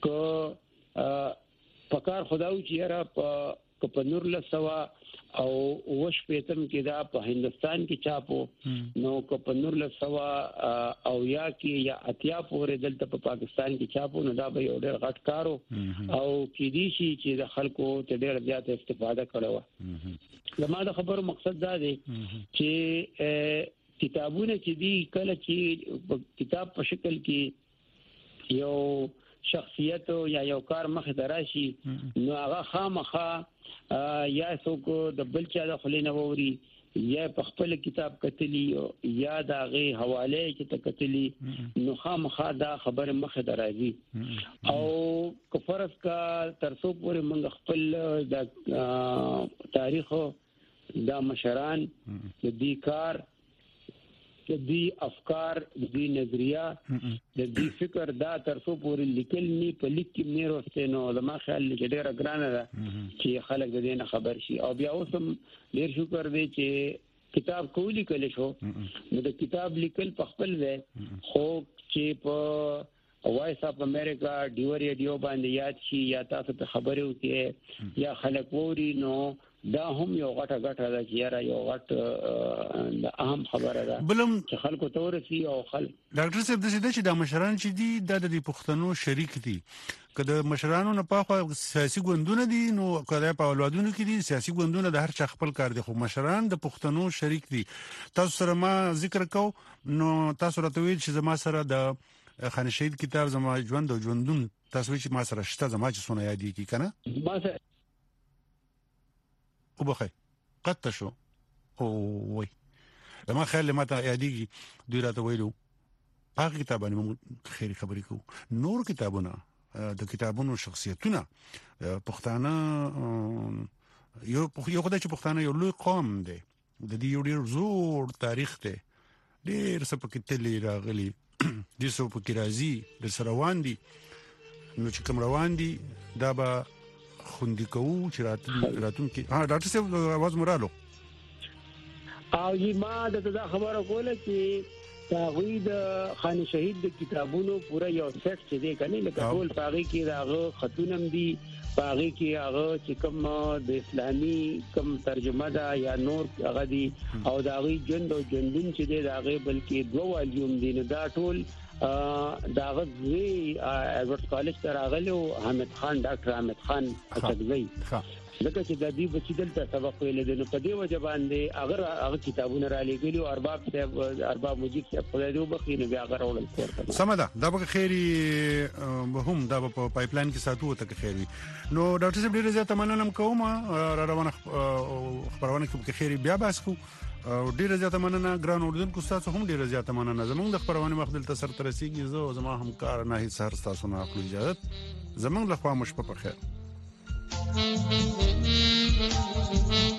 که پکار خداو چې را په په نور لسوا او وش پیتم کې دا په هندستان کې چاپو نو کو په نور لسوا او یا کې یا اتیا پورې دلته په پاکستان کې چاپو نو دا به ډېر غټ کارو او کې دي چې د خلکو ته ډېر زیات استفاده کړو زما د خبرو مقصد دا دی چې کتابونه چې دي کله چې کتاب په شکل کې یو شخصیت یا یو کار مخ دراشي نو هغه خامخا یا څوک د بل چا د خلینو ووري یا په خپل کتاب کتلی یا د هغه حواله چې ته کتلی نو خامخا دا خبر مخ درازي او کفرس کا ترڅو پورې موږ خپل د تاریخ دا مشران د دې کار د دې افکار د دې نظریه د دې فکر دا ترڅو پورې لیکل نی په لیک کې نه راستي نو زما خیال چې ډېر ګرانه ده چې خلک د دې نه خبر شي او بیا اوس هم ډېر شکر دی چې کتاب کولی کله شو نو د کتاب لیکل په خپل ځای خو چې په وایس اپ امریکا ډیو ریډیو باندې یاد شي یا تاسو ته خبرو کې یا خلک ووري نو دا هم یو غټه غټه ده چې یاره یو غټ د اهم خبره ده بلم چې خلکو ته ورسي او خلک ډاکټر صاحب د دې چې د مشران چې دي د دې پښتنو شریک دي کله مشرانو نه پاخه سیاسي ګوندونه دي نو کله په اولادونو کې دي سیاسي ګوندونه د هر چا خپل کار دي خو مشران د پښتنو شریک دي تاسو سره ما ذکر کو نو تاسو راته ویل چې زما سره د خان شهید کتاب زما ژوند او ژوندون تاسو چې ما سره شته زما چې سونه یادې کی کنه ما سره وبخي قد شو او وي لما خیال ما ته یادېږي دوی راته ویلو هغه کتابونه موږ خیر خبرې کوو نور کتابونه د کتابونو شخصیتونه پښتانه یو یو خدای چې پښتانه یو لوی قوم دی د دې یو ډېر زوړ تاریخ دی ډېر څه پکې تللی راغلي دي څه پکې راځي در سره روان دي نو چې کوم روان دي دا به خوندي کوو چې راتون راتون کې ها ډاکټر صاحب आवाज مرالو او ما د دا خبره کوله چې تاغوی د خان شهید د کتابونو پورا یو سیټ چې دی کنه لکه ټول پاغي کې راغه خطونم دي پاغي کې هغه چې کوم د اسلامي کوم ترجمه ده یا نور هغه دي او داغي جند او جندون چې دی داغه بلکې دوه والیوم دي نه دا ټول داغه وی ایڈورډ کالج ته راغلو حامد خان ډاکټر حامد خان اڅګوي لکه چې د دې بچی دلته سبق ویل دي نو په دې وجه باندې اگر هغه کتابونه را لګیلي او ارباب صاحب ارباب مجید صاحب په دې وبخینه بیا هغه راول کوړه سمدا دا به خیری هم دا په پایپ لاین کې ساتو ته خیری نو ډاکټر صاحب ډیره زیاته مننه کوم را روانه خبرونه کې خیری بیا باسکو ډیره زیاته مننه ګران اوردونکو تاسو هم ډیره زیاته مننه زمونږ د خبرونه مخدل تر سره رسیدي زه زما همکار نه هیڅ سر تاسو نه اخلو اجازه زمونږ له خوا مشپه په خیر